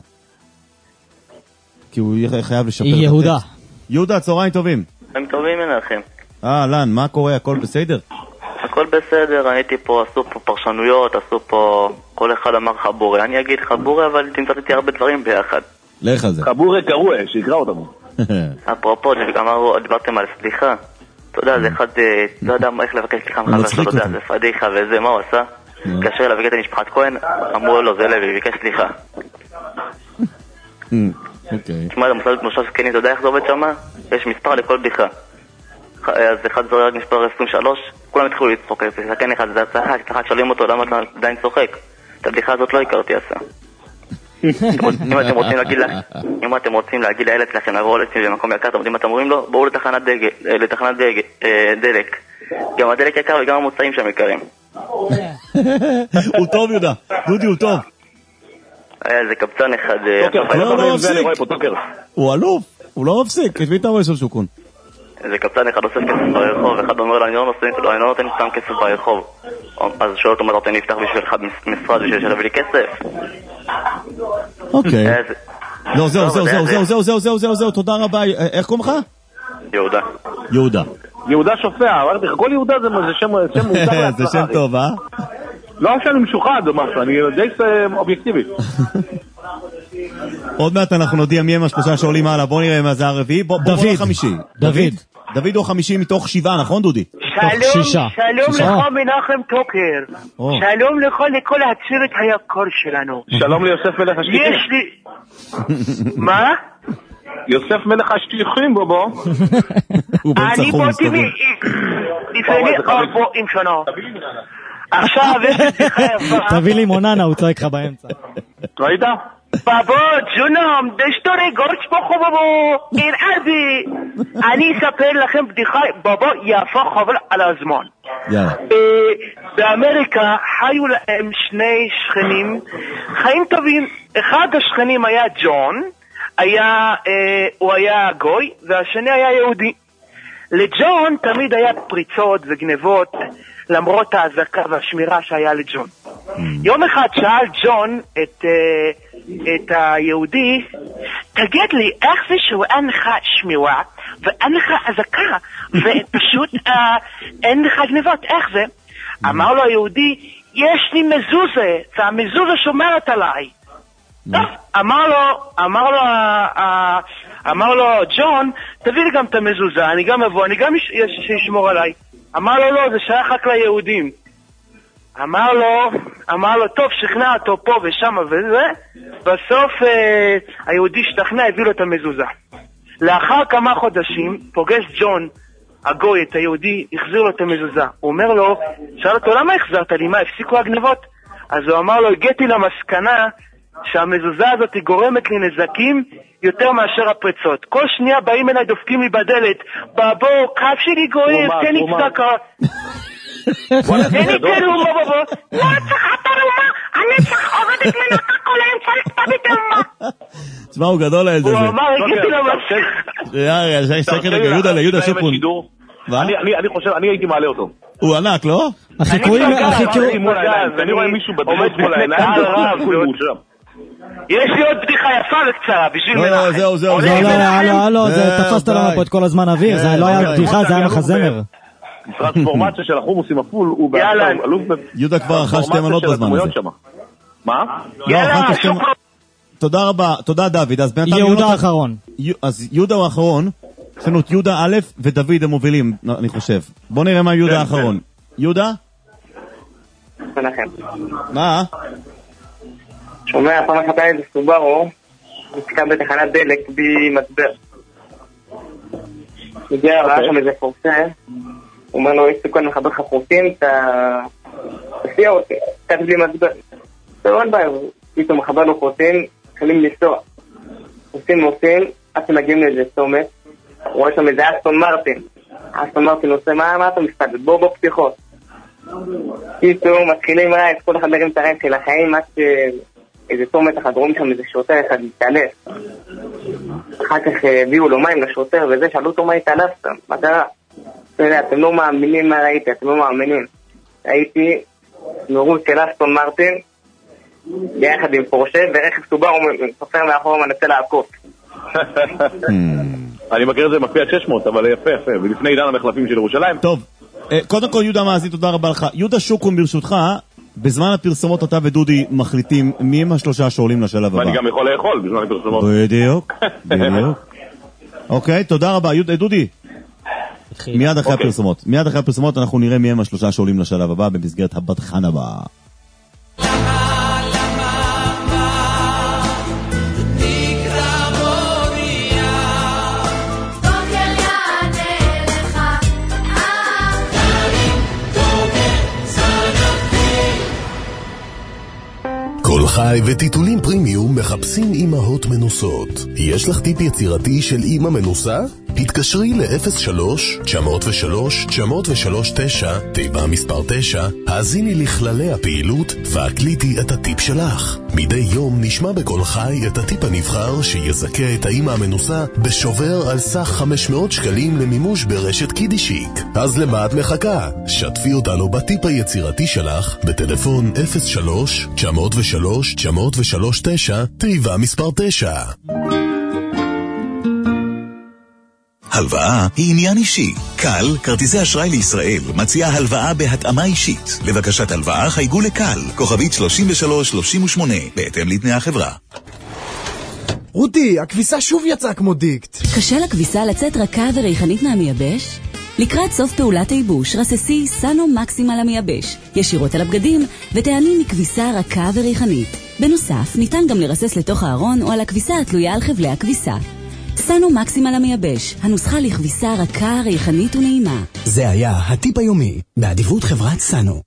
כי הוא חייב לשפר את הטקסט. יהודה. יהודה, צהריים טובים. הם טובים מנחם. אה, לן, מה קורה? הכל בסדר? הכל בסדר, הייתי פה, עשו פה פרשנויות, עשו פה, כל אחד אמר חבורי. אני אגיד חבורי, אבל תמצאתי הרבה דברים ביחד. לך על זה. חבורי קרוע, שיקרא אותנו. אפרופו, דיברתם על סליחה. אתה יודע, זה אחד, לא יודע איך לבקש סליחה מחבר שלו, אתה יודע, זה פדיחה וזה, מה הוא עשה? התקשר אליו, הגעתי למשפחת כהן, אמרו לו, זה לוי, ביקש סליחה. תשמע, המוסד מושב סקני, אתה יודע איך זה עובד שם? יש מספר לכל בדיחה. אז אחד זורק מספר עשרים ושלוש, כולם התחילו לצחוק, סכן אחד, זה הצלחה, הצלחה, שואלים אותו, למה אתה עדיין צוחק? את הבדיחה הזאת לא הכרתי עשה. אם אתם רוצים להגיד לה, אם אתם רוצים להגיד לילד שלכם, לעבור לצים במקום יקר, אתם יודעים מה אתם אומרים לו? בואו לתחנת דלק. גם הדלק יקר וגם המוצאים שם יקרים. הוא טוב יהודה, דודי הוא טוב. זה קבצן אחד. לא, לא מפסיק. הוא אלוף, הוא לא מפסיק, כתבי את הווי של שוקון. זה קבצן אחד עושה כסף ברחוב, אחד אומר לו, אני לא נותן סתם כסף ברחוב. אז שואל אותו, מה אתה נותן לפתח בשביל אחד משרד בשביל שלב לי כסף? אוקיי. לא, זהו, זהו, זהו, זהו, זהו, זהו, זהו, זהו, זהו, תודה רבה. איך קוראים לך? יהודה. יהודה. יהודה שופע, אמרתי לך, כל יהודה זה שם מוזר להצלחה. זה שם טוב, אה? לא שאני משוחד או משהו, אני די אובייקטיבי. עוד מעט אנחנו נודיע מי הם השלושה שעולים הלאה, בוא נראה מה זה הרביעי. דוד. דוד. דוד הוא חמישי מתוך שבעה, נכון דודי? שלום, שלום לך מנחם טוקר. שלום לך לכל הצוות היקר שלנו. שלום ליוסף מלך השטיחים. יש לי... מה? יוסף מלך השטיחים בובו. אני באתי לפני ארבעים שנה. עכשיו יש לי שיחה יפה. תביא לי מוננה, הוא צועק לך באמצע. ראית? בבו, ג'ונום, דשטורי גורץ' פה חובבו, אין ארבי. אני אספר לכם בדיחה, בבו, יפה חבל על הזמן. באמריקה חיו להם שני שכנים, חיים טובים. אחד השכנים היה ג'ון, הוא היה גוי, והשני היה יהודי. לג'ון תמיד היה פריצות וגנבות, למרות ההזקה והשמירה שהיה לג'ון. יום אחד שאל ג'ון את, את היהודי, תגיד לי, איך זה שאין לך שמירה ואין לך הזקה ופשוט אין לך גנבות, איך זה? אמר לו היהודי, יש לי מזוזה, והמזוזה שומרת עליי. אמר לו, אמר לו, אמר לו, ג'ון, תביא לי גם את המזוזה, אני גם אבוא, אני גם שישמור עליי. אמר לו, לא, זה שייך רק ליהודים. אמר לו, אמר לו, טוב, שכנע אותו פה ושם וזה. בסוף אה, היהודי שתכנע, הביא לו את המזוזה. לאחר כמה חודשים, פוגש ג'ון, הגוי, את היהודי, החזיר לו את המזוזה. הוא אומר לו, שאל אותו, למה החזרת לי? מה, הפסיקו הגנבות? אז הוא אמר לו, הגעתי למסקנה שהמזוזה הזאת היא גורמת לי נזקים יותר מאשר הפרצות. כל שנייה באים אליי, דופקים לי בדלת, בבוא, כף שלי גויים, תן לי צדקה. תן לי תרומה, בבוא. לא צריך תרומה, אני צריך עובדת מנקה כל היום, צריך תביא תרומה. תשמע, הוא גדול על זה. הוא אמר, הגעתי למסקנה. יאללה, שקר רגע, יהודה ליהודה שוקון. אני חושב, אני הייתי מעלה אותו. הוא ענק, לא? החיקויים, החיקויים. אני רואה מישהו בדלת מול העיניים, יש לי עוד בדיחה יפה וקצרה בשביל מנחם. לא, זהו, זהו, זהו. לא, לא, לא, תפסת לנו פה את כל הזמן אוויר, זה לא היה בדיחה, זה היה מחזמר. טרנספורמציה של החומוסים הפול, הוא בעצם אלוף... יהודה כבר אחר שתי מנות בזמן הזה. מה? יאללה, תודה רבה, תודה דוד. יהודה האחרון. אז יהודה הוא האחרון, יש לנו את יהודה א' ודוד המובילים, אני חושב. בוא נראה מה יהודה האחרון. יהודה? מה? שומע, פעם אחת היה איזה סובארו, נתקע בתחנת דלק בי מצבר. מגיע ראה שם איזה פורסה, הוא אומר לו, יש סיכון מחבר לך פורסים, אתה תסיע אותי, קצת בלי מצבר. זה לא אין בעיה, פתאום מחבר לו פורסים, יכולים לנסוע. עושים נוסעים, עד שמגיעים לאיזה צומת, רואה שם איזה אסטון מרטין. אסטון מרטין עושה, מה, מה אתה מסתכל? בוא בוא פתיחות. פתאום מתחילים ראה את כל אחד מרים את הרעב של החיים, עד שאיזה צומת אחד, רואים שם איזה שוטר אחד להתעלף. אחר כך הביאו לו מים לשוטר, וזה שאלו אותו מה התעלפת, מה קרה? אתה יודע, אתם לא מאמינים מה ראיתי, אתם לא מאמינים. ראיתי נורות של אסטון מרטין, ביחד עם פורשה, ורכב סובארו סופר מאחור מנסה לעקוף. אני מכיר את זה מפיע שש מאות, אבל יפה יפה, ולפני עידן המחלפים של ירושלים. טוב, קודם כל יהודה מאזין, תודה רבה לך. יהודה שוקרון ברשותך, בזמן הפרסומות אתה ודודי מחליטים מי הם השלושה שעולים לשלב הבא. ואני גם יכול לאכול בזמן הפרסומות. בדיוק, בדיוק. אוקיי, תודה רבה. דודי, מיד אחרי הפרסומות. מיד אחרי הפרסומות אנחנו נראה מי הם השלושה שעולים לשלב הבא במסגרת הבטחן הבא. כל חי וטיטולים פרימיום מחפשים אימהות מנוסות. יש לך טיפ יצירתי של אימא מנוסה? התקשרי ל-אפס שלוש תשע אפס שלוש תשע אפס שלוש תשע, תיבה מספר תשע, האזיני לכללי הפעילות והקליטי את הטיפ שלך. מדי יום נשמע בכל חי את הטיפ הנבחר שיזכה את האימא המנוסה בשובר על סך חמש מאות שקלים למימוש ברשת קידישיק. אז למה את מחכה? שתפי אותנו בטיפ היצירתי שלך בטלפון אפס שלוש תשע אפס שלוש תשע אפס שלוש תשע, תיבה מספר תשע. הלוואה היא עניין אישי. קל, כרטיסי אשראי לישראל, מציעה הלוואה בהתאמה אישית. לבקשת הלוואה חייגו לקל, כוכבית שלושים ושלוש שלושים ושמונה, בהתאם לתנאי החברה. רותי, הכביסה שוב יצאה כמו דיקט. קשה לכביסה לצאת רכה וריחנית מהמייבש? לקראת סוף פעולת הייבוש, רססי סנו מקסימל המייבש, ישירות על הבגדים, ותעני מכביסה רכה וריחנית. בנוסף, ניתן גם לרסס לתוך הארון או על הכביסה התלויה על חבלי הכביסה. סנו מקסימל המייבש, הנוסחה לכביסה רכה, ריחנית ונעימה. זה היה הטיפ היומי, באדיבות חברת סנו.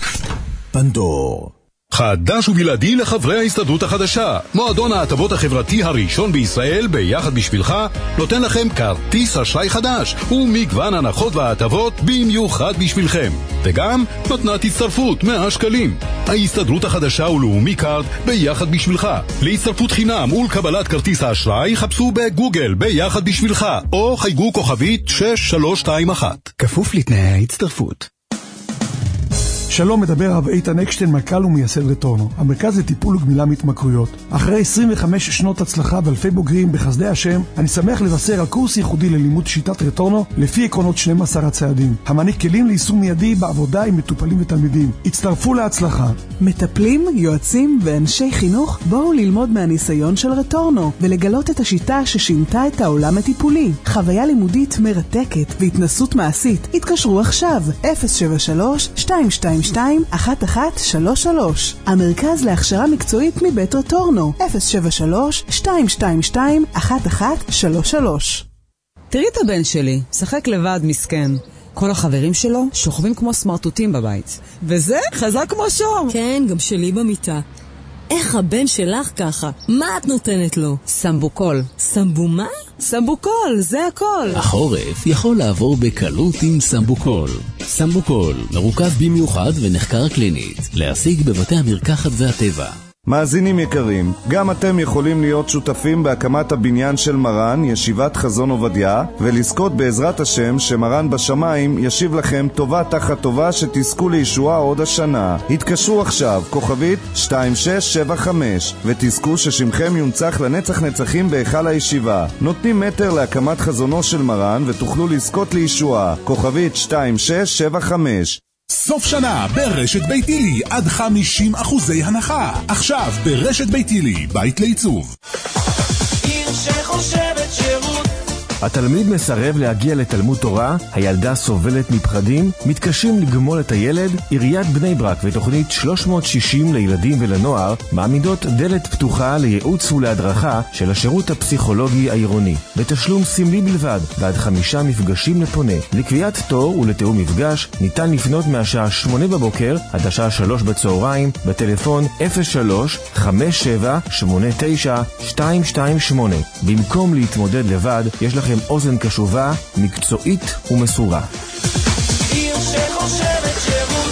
פנדור. חדש ובלעדי לחברי ההסתדרות החדשה. מועדון ההטבות החברתי הראשון בישראל ביחד בשבילך נותן לכם כרטיס אשראי חדש ומגוון הנחות וההטבות במיוחד בשבילכם. וגם מתנת הצטרפות מאה שקלים. ההסתדרות החדשה ולאומי קארד ביחד בשבילך. להצטרפות חינם ולקבלת כרטיס האשראי חפשו בגוגל ביחד בשבילך או חייגו כוכבית שש שלוש שתיים אחת. כפוף לתנאי ההצטרפות. שלום, מדבר הרב איתן אקשטיין, מנכ"ל ומייסד רטורנו, המרכז לטיפול וגמילה מהתמכרויות. אחרי עשרים וחמש שנות הצלחה ואלפי בוגרים בחסדי השם, אני שמח לבשר על קורס ייחודי ללימוד שיטת רטורנו לפי עקרונות שנים עשר הצעדים, המעניק כלים ליישום מיידי בעבודה עם מטופלים ותלמידים. הצטרפו להצלחה. מטפלים, יועצים ואנשי חינוך, בואו ללמוד מהניסיון של רטורנו ולגלות את השיטה ששינתה את העולם הטיפולי. חוויה לימודית מרתקת והתנסות מעשית. התקשרו עכשיו אפס שבע שלוש שתיים שתיים שתיים אחת אחת שלוש שלוש. המרכז להכשרה מקצועית מבית רטורנו אפס שבע שלוש שתיים שתיים שתיים אחת אחת שלוש שלוש. תראי את הבן שלי, שחק לבד מסכן. כל החברים שלו שוכבים כמו סמרטוטים בבית. וזה חזק כמו שור. כן, גם שלי במיטה. איך הבן שלך ככה? מה את נותנת לו? סמבוקול. סמבו מה? סמבוקול, זה הכל. החורף יכול לעבור בקלות עם סמבוקול. סמבוקול, מרוכז במיוחד ונחקר קלינית. להשיג בבתי המרקחת והטבע. מאזינים יקרים, גם אתם יכולים להיות שותפים בהקמת הבניין של מרן, ישיבת חזון עובדיה, ולזכות בעזרת השם שמרן בשמיים ישיב לכם טובה תחת טובה שתזכו לישועה עוד השנה. התקשרו עכשיו, כוכבית שתיים שש שבע חמש, ותזכו ששמכם יונצח לנצח נצחים בהיכל הישיבה. נותנים מטר להקמת חזונו של מרן ותוכלו לזכות לישועה. כוכבית שתיים שש שבע חמש. סוף שנה ברשת ביתילי עד חמישים אחוזי הנחה. עכשיו ברשת ביתילי, בית לעיצוב. עיר שחושבת שירות. התלמיד מסרב להגיע לתלמוד תורה, הילדה סובלת מפחדים, מתקשים לגמול את הילד, עיריית בני ברק ותוכנית שלוש מאות שישים לילדים ולנוער מעמידות דלת פתוחה לייעוץ ולהדרכה של השירות הפסיכולוגי העירוני, בתשלום סמלי בלבד, ועד חמישה מפגשים לפונה. לקביעת תור ולתיאום מפגש ניתן לפנות מהשעה שמונה בבוקר עד השעה שלוש בצהריים בטלפון אפס שלוש חמש שבע שמונה תשע שתיים שתיים שמונה. במקום להתמודד לבד, יש לכם אוזן קשובה, מקצועית ומסורה. עיר שחושבת שירות.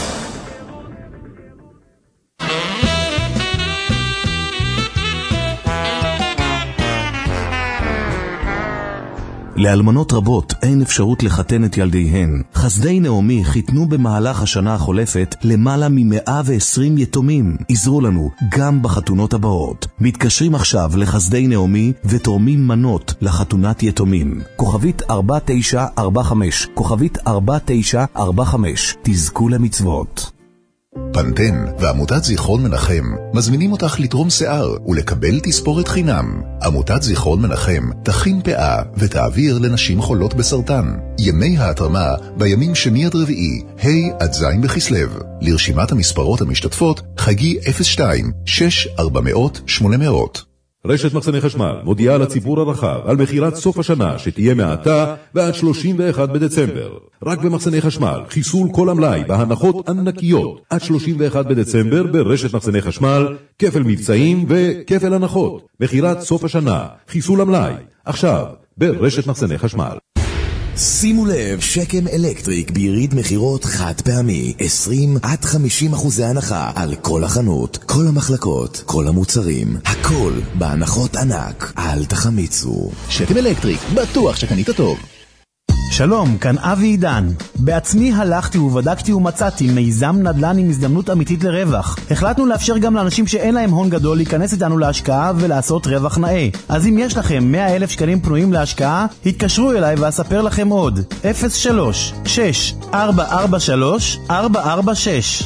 לאלמנות רבות אין אפשרות לחתן את ילדיהן. חסדי נעמי חיתנו במהלך השנה החולפת למעלה מ-מאה ועשרים יתומים. עזרו לנו גם בחתונות הבאות. מתקשרים עכשיו לחסדי נעמי ותורמים מנות לחתונת יתומים. כוכבית ארבע תשע ארבע חמש, כוכבית ארבע תשע ארבע חמש. תזכו למצוות. פנטן ועמותת זיכרון מנחם מזמינים אותך לתרום שיער ולקבל תספורת חינם. עמותת זיכרון מנחם תכין פאה ותעביר לנשים חולות בסרטן. ימי ההתרמה בימים שני עד רביעי, ה' עד ז' בכסלו. לרשימת המספרות המשתתפות חגי אפס שתיים שש ארבע מאות שמונה מאות. רשת מחסני חשמל מודיעה לציבור הרחב על מחירת סוף השנה שתהיה מעתה ועד שלושים ואחד בדצמבר. רק במחסני חשמל, חיסול כל המלאי בהנחות ענקיות עד שלושים ואחד בדצמבר ברשת מחסני חשמל, כפל מבצעים וכפל הנחות. מחירת סוף השנה, חיסול המלאי, עכשיו ברשת מחסני חשמל. שימו לב, שקם אלקטריק ביריד מחירות חד פעמי, עשרים עד חמישים אחוזי הנחה על כל החנות, כל המחלקות, כל המוצרים, הכל בהנחות ענק. אל תחמיצו. שקם אלקטריק, בטוח שקנית טוב. שלום, כאן אבי עידן. בעצמי הלכתי ובדקתי ומצאתי מיזם נדל"ן עם הזדמנות אמיתית לרווח. החלטנו לאפשר גם לאנשים שאין להם הון גדול להיכנס איתנו להשקעה ולעשות רווח נאה. אז אם יש לכם מאה אלף שקלים פנויים להשקעה, התקשרו אליי ואספר לכם עוד. אפס שלוש שש ארבע ארבע שלוש ארבע ארבע שש.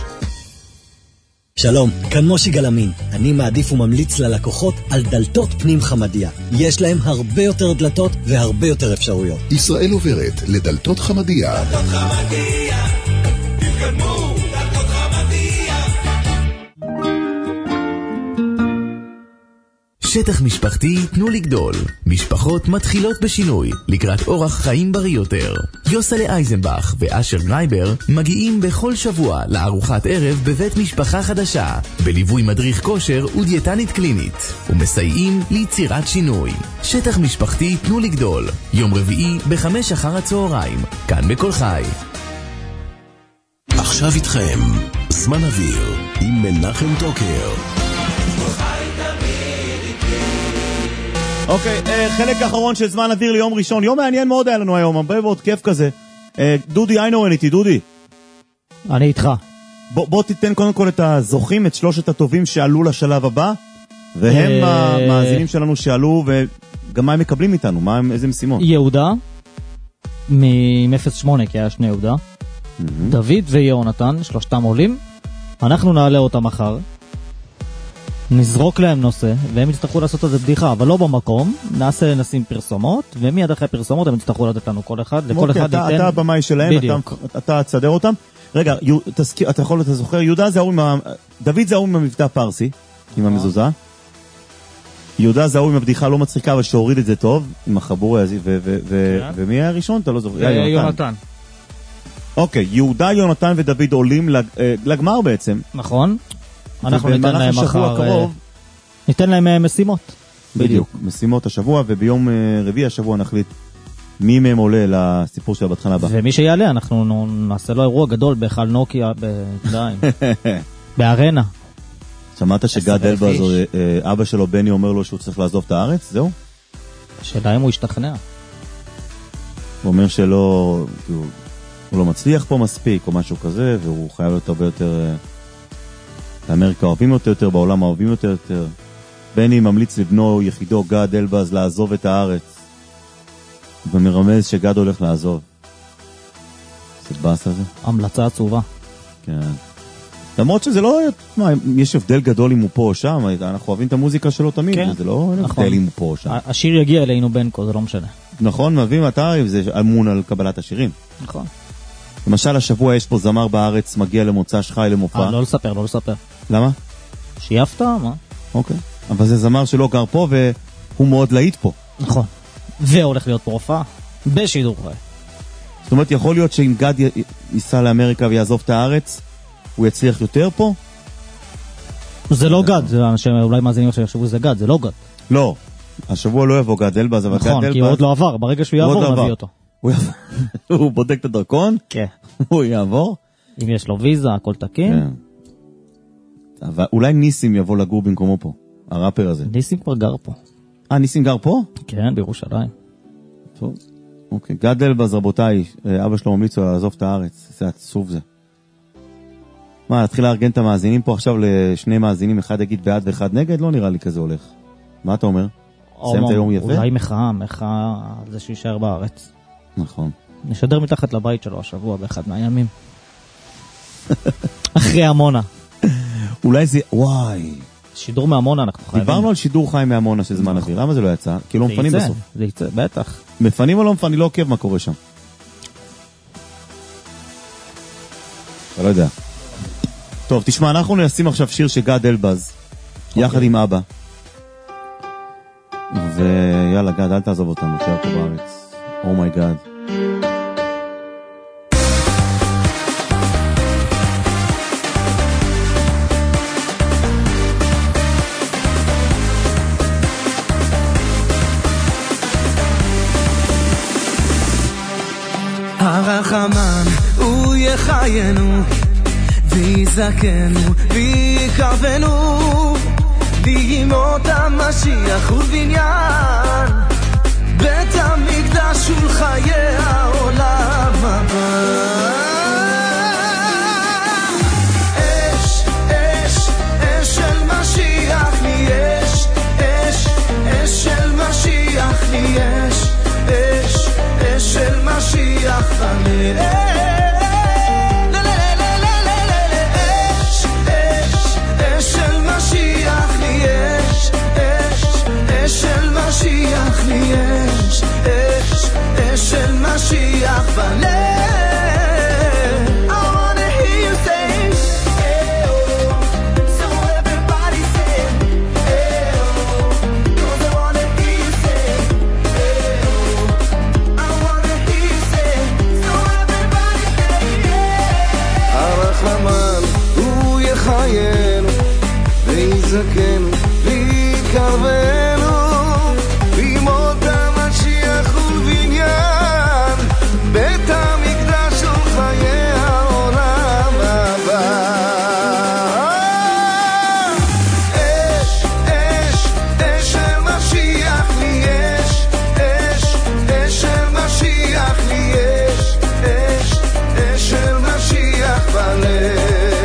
שלום, כאן מושי גלמין. אני מעדיף וממליץ ללקוחות על דלתות פנים חמדיה. יש להם הרבה יותר דלתות והרבה יותר אפשרויות. ישראל עוברת לדלתות חמדיה. דלתות חמדיה, תתקדמו, דלתות חמדיה. שטח משפחתי תנו לגדול. משפחות מתחילות בשינוי לקראת אורח חיים בריא יותר. יוסלה אייזנבך ואשר גרייבר מגיעים בכל שבוע לארוחת ערב בבית משפחה חדשה, בליווי מדריך כושר ודיאטנית קלינית, ומסייעים ליצירת שינוי. שטח משפחתי תנו לגדול, יום רביעי בחמש אחר הצהריים, כאן בכל חי. עכשיו איתכם זמן אוויר עם מנחם טוקר. אוקיי, חלק האחרון של זמן אוויר ליום ראשון. יום מעניין מאוד היה לנו היום, הרבה מאוד כיף כזה. דודי איינורן איתי, דודי. אני איתך. בוא, בוא תיתן קודם כל את הזוכים, את שלושת הטובים שעלו לשלב הבא, והם המאזינים שלנו שעלו, וגם מה הם מקבלים איתנו, מה הם, איזה משימות. יהודה, מ-אפס שמונה, כי היה שני יהודה. דוד ויהונתן, שלושתם עולים. אנחנו נעלה אותם מחר. נזרוק להם נושא, והם יצטרכו לעשות את זה בדיחה, אבל לא במקום. נעשה, נשים פרסומות, ומיד אחרי פרסומות הם יצטרכו לתת לנו כל אחד. לכל אחד ניתן... אתה הבמאי שלהם, אתה תסדר אותם. רגע, אתה יכול, אתה זוכר, יהודה זה ההוא עם ה... דוד זה ההוא עם המבטא פרסי, עם המזוזה. יהודה זה ההוא עם הבדיחה לא מצחיקה, אבל שהוריד את זה טוב, עם החבור הזה, ומי היה הראשון? אתה לא זוכר. יונתן. אוקיי, יהודה, יונתן ודוד עולים לגמר בעצם. נכון. אנחנו ניתן להם מחר, ניתן להם משימות. בדיוק, משימות השבוע, וביום רביעי השבוע נחליט מי מהם עולה לסיפור של הבטחן הבא. ומי שיעלה, אנחנו נעשה לו אירוע גדול בהיכל נוקיה, בדיים, בארנה. שמעת שגד אלבז, אבא שלו בני אומר לו שהוא צריך לעזוב את הארץ? זהו? השאלה אם הוא ישתכנע. הוא אומר שלא, הוא לא מצליח פה מספיק, או משהו כזה, והוא חייב להיות הרבה יותר... באמריקה אוהבים יותר יותר, בעולם אוהבים יותר יותר. בני ממליץ לבנו יחידו גד אלבז לעזוב את הארץ, ומרמז שגד הולך לעזוב. זה באס הזה. המלצה עצובה. כן. למרות שזה לא, מה, יש הבדל גדול אם הוא פה או שם, אנחנו אוהבים את המוזיקה שלו תמיד, כן. זה לא נכון. הבדל אם הוא פה או שם. השיר יגיע אלינו בנקו, זה לא משנה. נכון, מביאים אתר, זה אמון על קבלת השירים. נכון. למשל, השבוע יש פה זמר בארץ, מגיע למוצא שחי למופע. אה, לא לספר, לא לספר. למה? שייפת, מה? אוקיי. אבל זה זמר שלא גר פה, והוא מאוד להיט פה. נכון. והולך להיות פה הופעה, בשידור חי. זאת אומרת, יכול להיות שאם גד ייסע לאמריקה ויעזוב את הארץ, הוא יצליח יותר פה? זה לא גד, זה אנשים אולי מאזינים עכשיו יחשבו שזה גד, זה לא גד. לא, השבוע לא יבוא גד אלבז, אבל גד אלבז... נכון, כי הוא עוד לא עבר, ברגע שהוא יעבור נביא אותו. הוא בודק את הדרכון? כן. הוא יעבור? אם יש לו ויזה, הכל תקין. אבל אולי ניסים יבוא לגור במקומו פה, הראפר הזה. ניסים כבר גר פה. אה, ניסים גר פה? כן, בירושלים. טוב, אוקיי. גד אלבז, רבותיי, אבא שלו ממליץ לו לעזוב את הארץ, זה עצוב זה. מה, נתחיל לארגן את המאזינים פה עכשיו לשני מאזינים, אחד יגיד בעד ואחד נגד? לא נראה לי כזה הולך. מה אתה אומר? סיים את היום יפה? אולי מחאה, מחאה על זה שישאר בארץ. נכון. נשדר מתחת לבית שלו השבוע באחד מהימים. אחרי המונה. אולי זה, וואי. שידור מהמונה אנחנו חייבים. דיברנו על שידור חי מהמונה של זמן אוויר, למה זה לא יצא? כי לא מפנים בסוף. זה יצא, בטח. מפנים או לא מפנים? לא עוקב מה קורה שם. אתה לא יודע. טוב, תשמע, אנחנו נשים עכשיו שיר של גד אלבז, יחד עם אבא. ויאללה, גד, אל תעזוב אותנו, תשאר פה בארץ. אומייגאד. הרחמן הוא יחיינו ויזכנו ויקרבנו בימות המשיח ובניין בית המקדש ולחיי העולם הבא. אש, אש, אש של משיח לי אש, אש, אש של משיח לי אש, אש, אש של משיח לי משיח לי אש, אש, אש של משיח בלב. I wanna hear you say eh-oh, so everybody say eh-oh, 'cause I wanna hear you say eh-oh, I wanna hear you say, so everybody say eh-oh. הרחמן הוא יחיינו ויזכנו ויקרבנו בימות המשיח ובניין בית המקדש וחיי העולם הבא. אש, אש, אש של משיח לי אש, אש, אש של משיח לי אש, אש, אש של משיח בלב.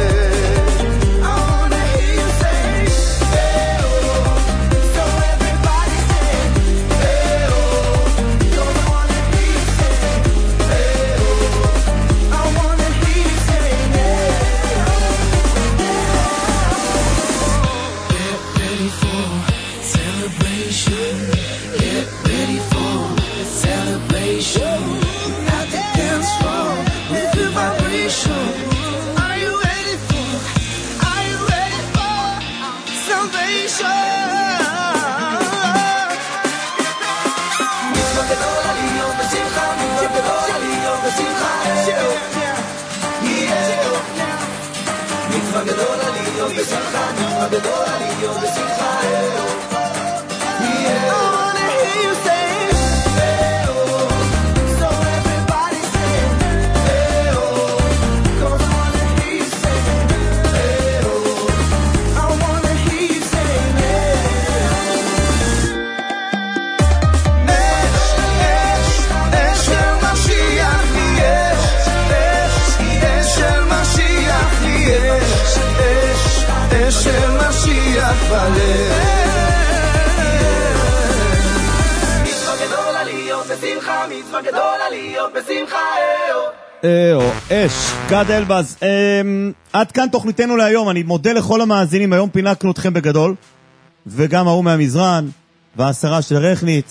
או אש, גד אלבז. עד כאן תוכניתנו להיום. אני מודה לכל המאזינים. היום פינקנו אתכם בגדול, וגם ההוא מהמזרן והעשרה של רכניץ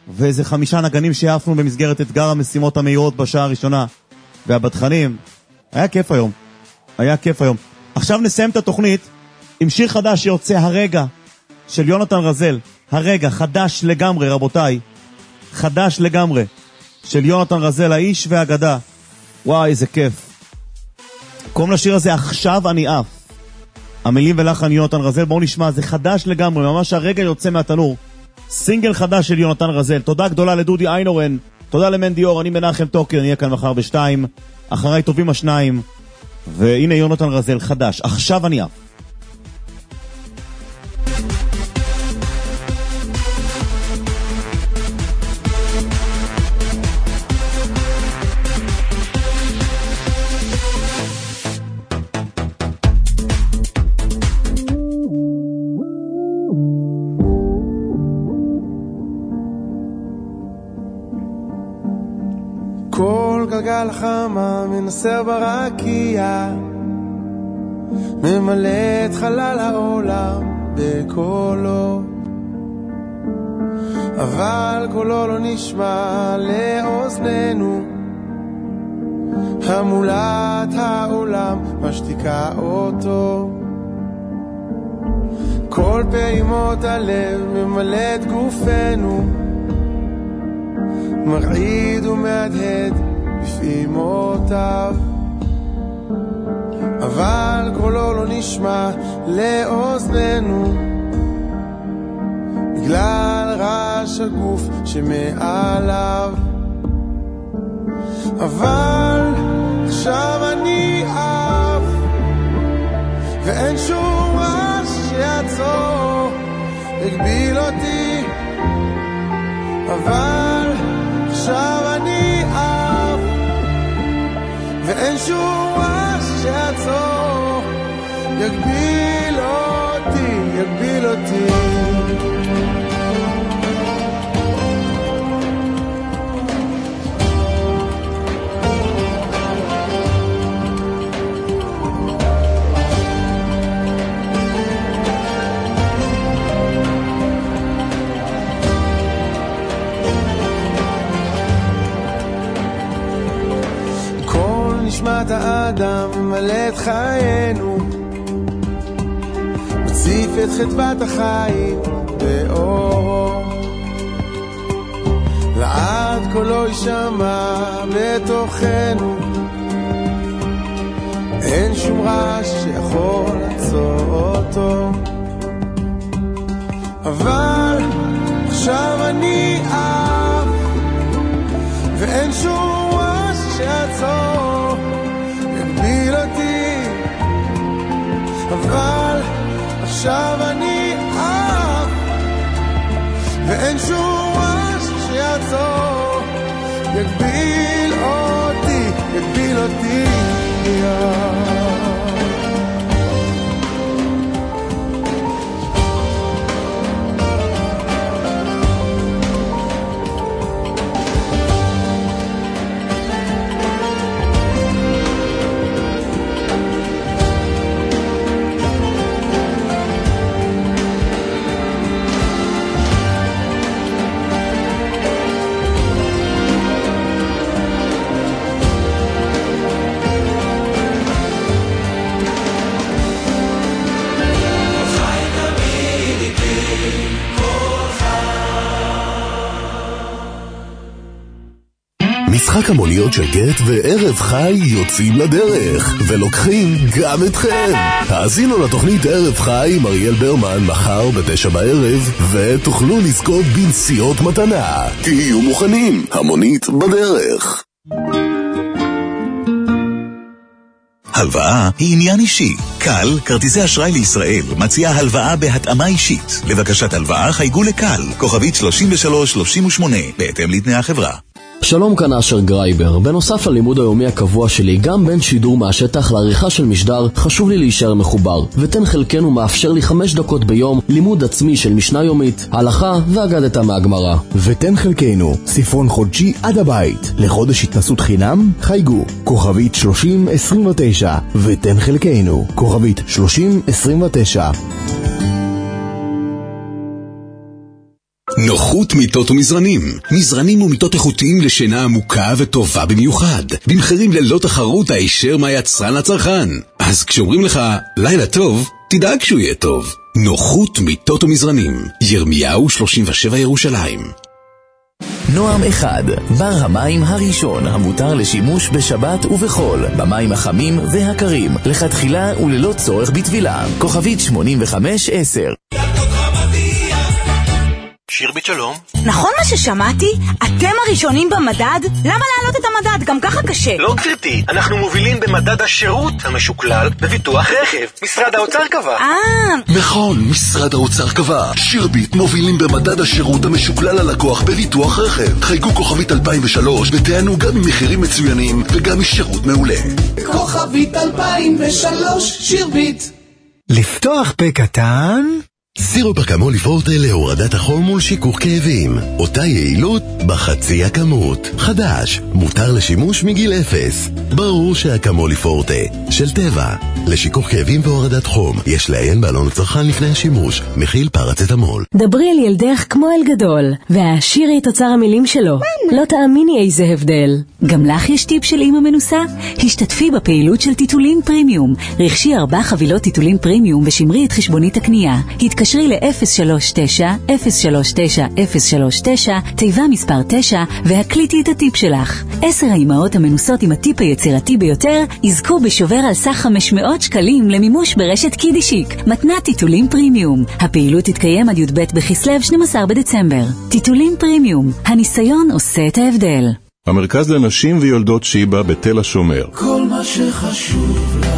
ואיזה חמישה נגנים שעפנו במסגרת אתגר המשימות המהירות בשעה הראשונה, והבטחנים. היה כיף היום. היה כיף היום. עכשיו נסיים את התוכנית עם שיר חדש שיוצא הרגע של יונתן רזל. הרגע, חדש לגמרי, רבותיי. חדש לגמרי. של יונתן רזל, האיש והאגדה. וואי, איזה כיף. קוראים לשיר הזה עכשיו אני עף. המילים ולחן יונתן רזל. בואו נשמע, זה חדש לגמרי, ממש הרגע יוצא מהתנור. סינגל חדש של יונתן רזל. תודה גדולה לדודי איינורן, תודה למנדי אור, אני מנחם טוקר, נהיה כאן מחר בשתיים, אחריי טובים השניים, והנה יונתן רזל חדש, עכשיו אני עף. כל גלגל חמה מנסר ברקיע, ממלא את חלל העולם בקולו, אבל קולו לא נשמע לאוזננו, המולת העולם משתיקה אותו. כל פעימות הלב ממלא את גופנו, מרעיד ומהדהד בפעימותיו, אבל קולו לא נשמע לאוזננו, בגלל רעש הגוף שמעליו. אבל עכשיו אני עף, ואין שום רעש שיעצור, הגביל אותי. אבל עכשיו אני עף, ואין שום רעש שיעצור, יגביל אותי, יגביל אותי. נשמת האדם ממלא את חיינו, מציף את חדוות החיים באור, לעד קולו יישמע בתוכנו, אין שום רעש שיכול לעצור אותו. אבל עכשיו אני עף, ואין שום רעש שיעצור, יגביל אותי. אבל עכשיו אני עף, ואין שום רעש שיעצור, יגביל אותי, יגביל אותי. משחק המוניות של גט וערב חי יוצאים לדרך ולוקחים גם אתכם. האזינו לתוכנית ערב חי עם אריאל ברמן מחר בתשע בערב ותוכלו לזכות בנסיעות מתנה. תהיו מוכנים, המונית בדרך. הלוואה היא עניין אישי. קל, כרטיסי אשראי לישראל, מציעה הלוואה בהתאמה אישית. לבקשת הלוואה חייגו לקל, כוכבית שלושים ושלוש שלושים ושמונה, בהתאם לתנאי החברה. שלום, כאן אשר גרייבר. בנוסף ללימוד היומי הקבוע שלי, גם בין שידור מהשטח לעריכה של משדר, חשוב לי להישאר מחובר. ותן חלקנו מאפשר לי חמש דקות ביום לימוד עצמי של משנה יומית, הלכה ואגדתה מהגמרא. ותן חלקנו, ספרון חודשי עד הבית. לחודש התנסות חינם, חייגו. כוכבית שלושים עשרים ותשע. ותן חלקנו. כוכבית שלושים עשרים ותשע. נוחות מיטות ומזרנים. מזרנים ומיטות איכותיים לשינה עמוקה וטובה במיוחד. במחירים ללא תחרות הישר מהיצרן לצרכן. אז כשאומרים לך לילה טוב, תדאג שהוא יהיה טוב. נוחות מיטות ומזרנים. ירמיהו שלושים ושבע ירושלים. נועם אחד, בר המים הראשון המותר לשימוש בשבת ובחול, במים החמים והקרים, לכתחילה וללא צורך בטבילה. כוכבית שמונים וחמש עשר. שירבית שלום. נכון מה ששמעתי? אתם הראשונים במדד? למה להעלות את המדד? גם ככה קשה. לא גברתי, אנחנו מובילים במדד השירות המשוקלל בביטוח רכב. משרד האוצר קבע. אה. נכון, משרד האוצר קבע. שירבית מובילים במדד השירות המשוקלל ללקוח בביטוח רכב. חייגו כוכבית אלפיים ושלוש ותענו גם ממחירים מצוינים וגם משירות מעולה. כוכבית אלפיים ושלוש, שירבית. לפתוח פה קטן? סירופ אקמול פורטה להורדת החום ולשיכוך כאבים. אותה יעילות בחצי הכמות. חדש, מותר לשימוש מגיל אפס. ברור שאקמול פורטה של טבע. לשיכוך כאבים והורדת חום יש לעיין בעלון הצרכן לפני השימוש. מכיל פרצטמול. דברי על ילדך כמו אל גדול והעשירי את אוצר המילים שלו. לא תאמיני איזה הבדל. גם לך יש טיפ של אמא מנוסה? השתתפי בפעילות של טיטולים פרימיום. רכשי ארבע חבילות טיטולים פרימיום ושמרי את חשבונית הקנייה. התקשרי ל-אפס שלוש תשע אפס שלוש תשע אפס שלוש תשע, תיבה מספר תשע, והקליטי את הטיפ שלך. עשר האימהות המנוסות עם הטיפ היצירתי ביותר יזכו בשובר על סך חמש מאות שקלים למימוש ברשת קידישיק, מתנת טיטולים פרימיום. הפעילות תתקיים עד י"ב בכסלו שנים עשר בדצמבר. טיטולים פרימיום, הניסיון עושה את ההבדל. המרכז לנשים ויולדות שיבה בתל השומר. כל מה שחשוב לך.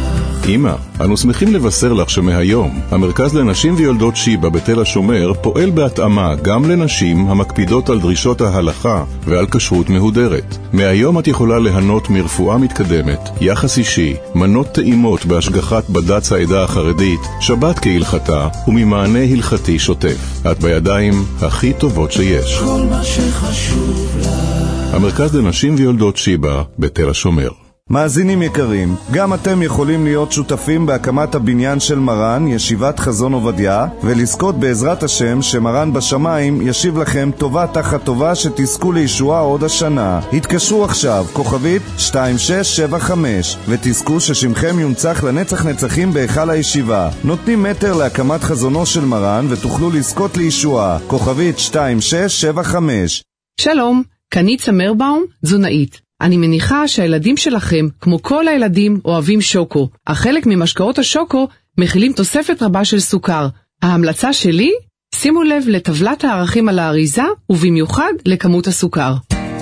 אמא, אנו שמחים לבשר לך שמהיום המרכז לנשים ויולדות שיבה בתל השומר פועל בהתאמה גם לנשים המקפידות על דרישות ההלכה ועל כשרות מהודרת. מהיום את יכולה ליהנות מרפואה מתקדמת, יחס אישי, מנות טעימות בהשגחת בד"ץ העדה החרדית, שבת כהלכתה וממענה הלכתי שוטף. את בידיים הכי טובות שיש. כל מה שחשוב לך. המרכז לנשים ויולדות שיבה בתל השומר. מאזינים יקרים, גם אתם יכולים להיות שותפים בהקמת הבניין של מרן, ישיבת חזון עובדיה, ולזכות בעזרת השם שמרן בשמיים ישיב לכם טובה תחת טובה שתזכו לישועה עוד השנה. התקשרו עכשיו, כוכבית שתיים שש שבע חמש, ותזכו ששמכם יונצח לנצח נצחים בהיכל הישיבה. נותנים מטר להקמת חזונו של מרן ותוכלו לזכות לישועה. כוכבית שתיים שש שבע חמש. שלום, קנית סמרבאום, תזונאית. אני מניחה שהילדים שלכם, כמו כל הילדים, אוהבים שוקו. אך חלק ממשקאות השוקו מכילים תוספת רבה של סוכר. ההמלצה שלי? שימו לב לטבלת הערכים על האריזה, ובמיוחד לכמות הסוכר.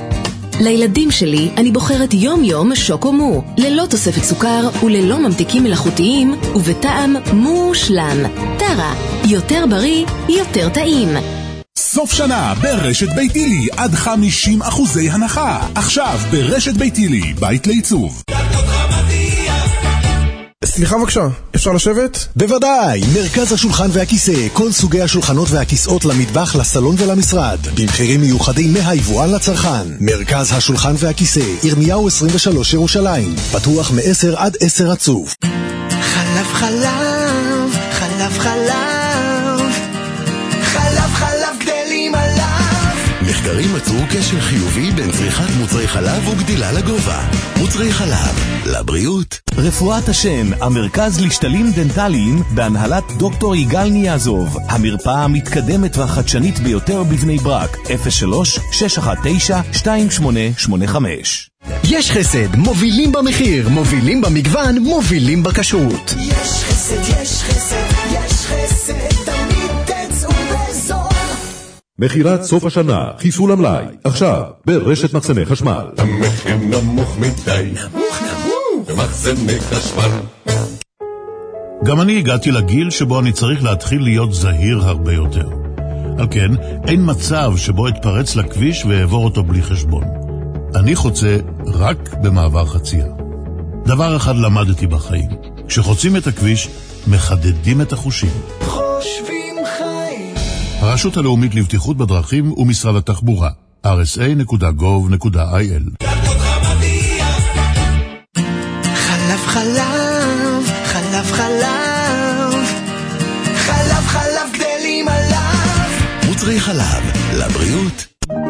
לילדים שלי אני בוחרת יום יום שוקו מו, ללא תוספת סוכר וללא ממתיקים מלאכותיים, ובטעם מושלם. טרה, יותר בריא, יותר טעים. סוף שנה ברשת ביתילי עד חמישים אחוזי הנחה. עכשיו ברשת ביתילי, בית לעיצוב. סליחה בבקשה, אפשר לשבת? בוודאי, מרכז השולחן והכיסא, כל סוגי השולחנות והכיסאות למטבח, לסלון ולמשרד, במחירים מיוחדים מהיבואן לצרכן. מרכז השולחן והכיסא, ירמיהו עשרים ושלוש ירושלים, פתוח מ-עשר עד עשר עצוב. חלב חלב, חלב חלב, חלב חלב גדלים עליו. מחקרים מצאו קשר חיובי בין צריכת מוצרי חלב וגדילה לגובה. מוצרי חלב, לבריאות. רפואת השן, המרכז לשתלים דנטליים, בהנהלת דוקטור יגאל ניאזוב. המרפאה המתקדמת והחדשנית ביותר בבני ברק, אפס שלוש שש אחת תשע שתיים שמונה שמונה חמש. יש חסד, מובילים במחיר, מובילים במגוון, מובילים בכשרות. יש חסד, יש חסד, יש חסד, תמיד תצאו בזול. מחירת סוף השנה, חיסול המלאי, עכשיו, ברשת מחסני חשמל. המחיר נמוך מדי, נמוך נמוך, במחסני חשמל. גם אני הגעתי לגיל שבו אני צריך להתחיל להיות זהיר הרבה יותר. על כן, אין מצב שבו אתפרץ לכביש ועבור אותו בלי חשבון. אני חוצה רק במעבר חצייה. דבר אחד למדתי בחיים, כשחוצים את הכביש, מחדדים את החושים. חושבים חיים. הרשות הלאומית לבטיחות בדרכים ומשרד התחבורה, אר אס איי נקודה גוב נקודה איי אל. חלב חלב, חלב חלב, חלב חלב גדלים עליו. מוצרי חלב, לבריאות.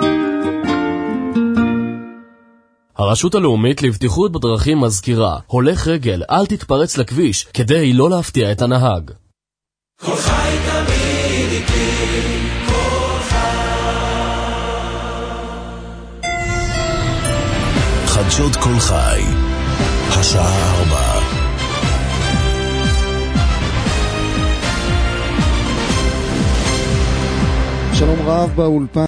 הרשות הלאומית לבטיחות בדרכים מזכירה, הולך רגל, אל תתפרץ לכביש, כדי לא להפתיע את הנהג. כל חי תמיד איתי, כל חי. חדשות כל חי, השעה ארבע. שלום רב באולפן.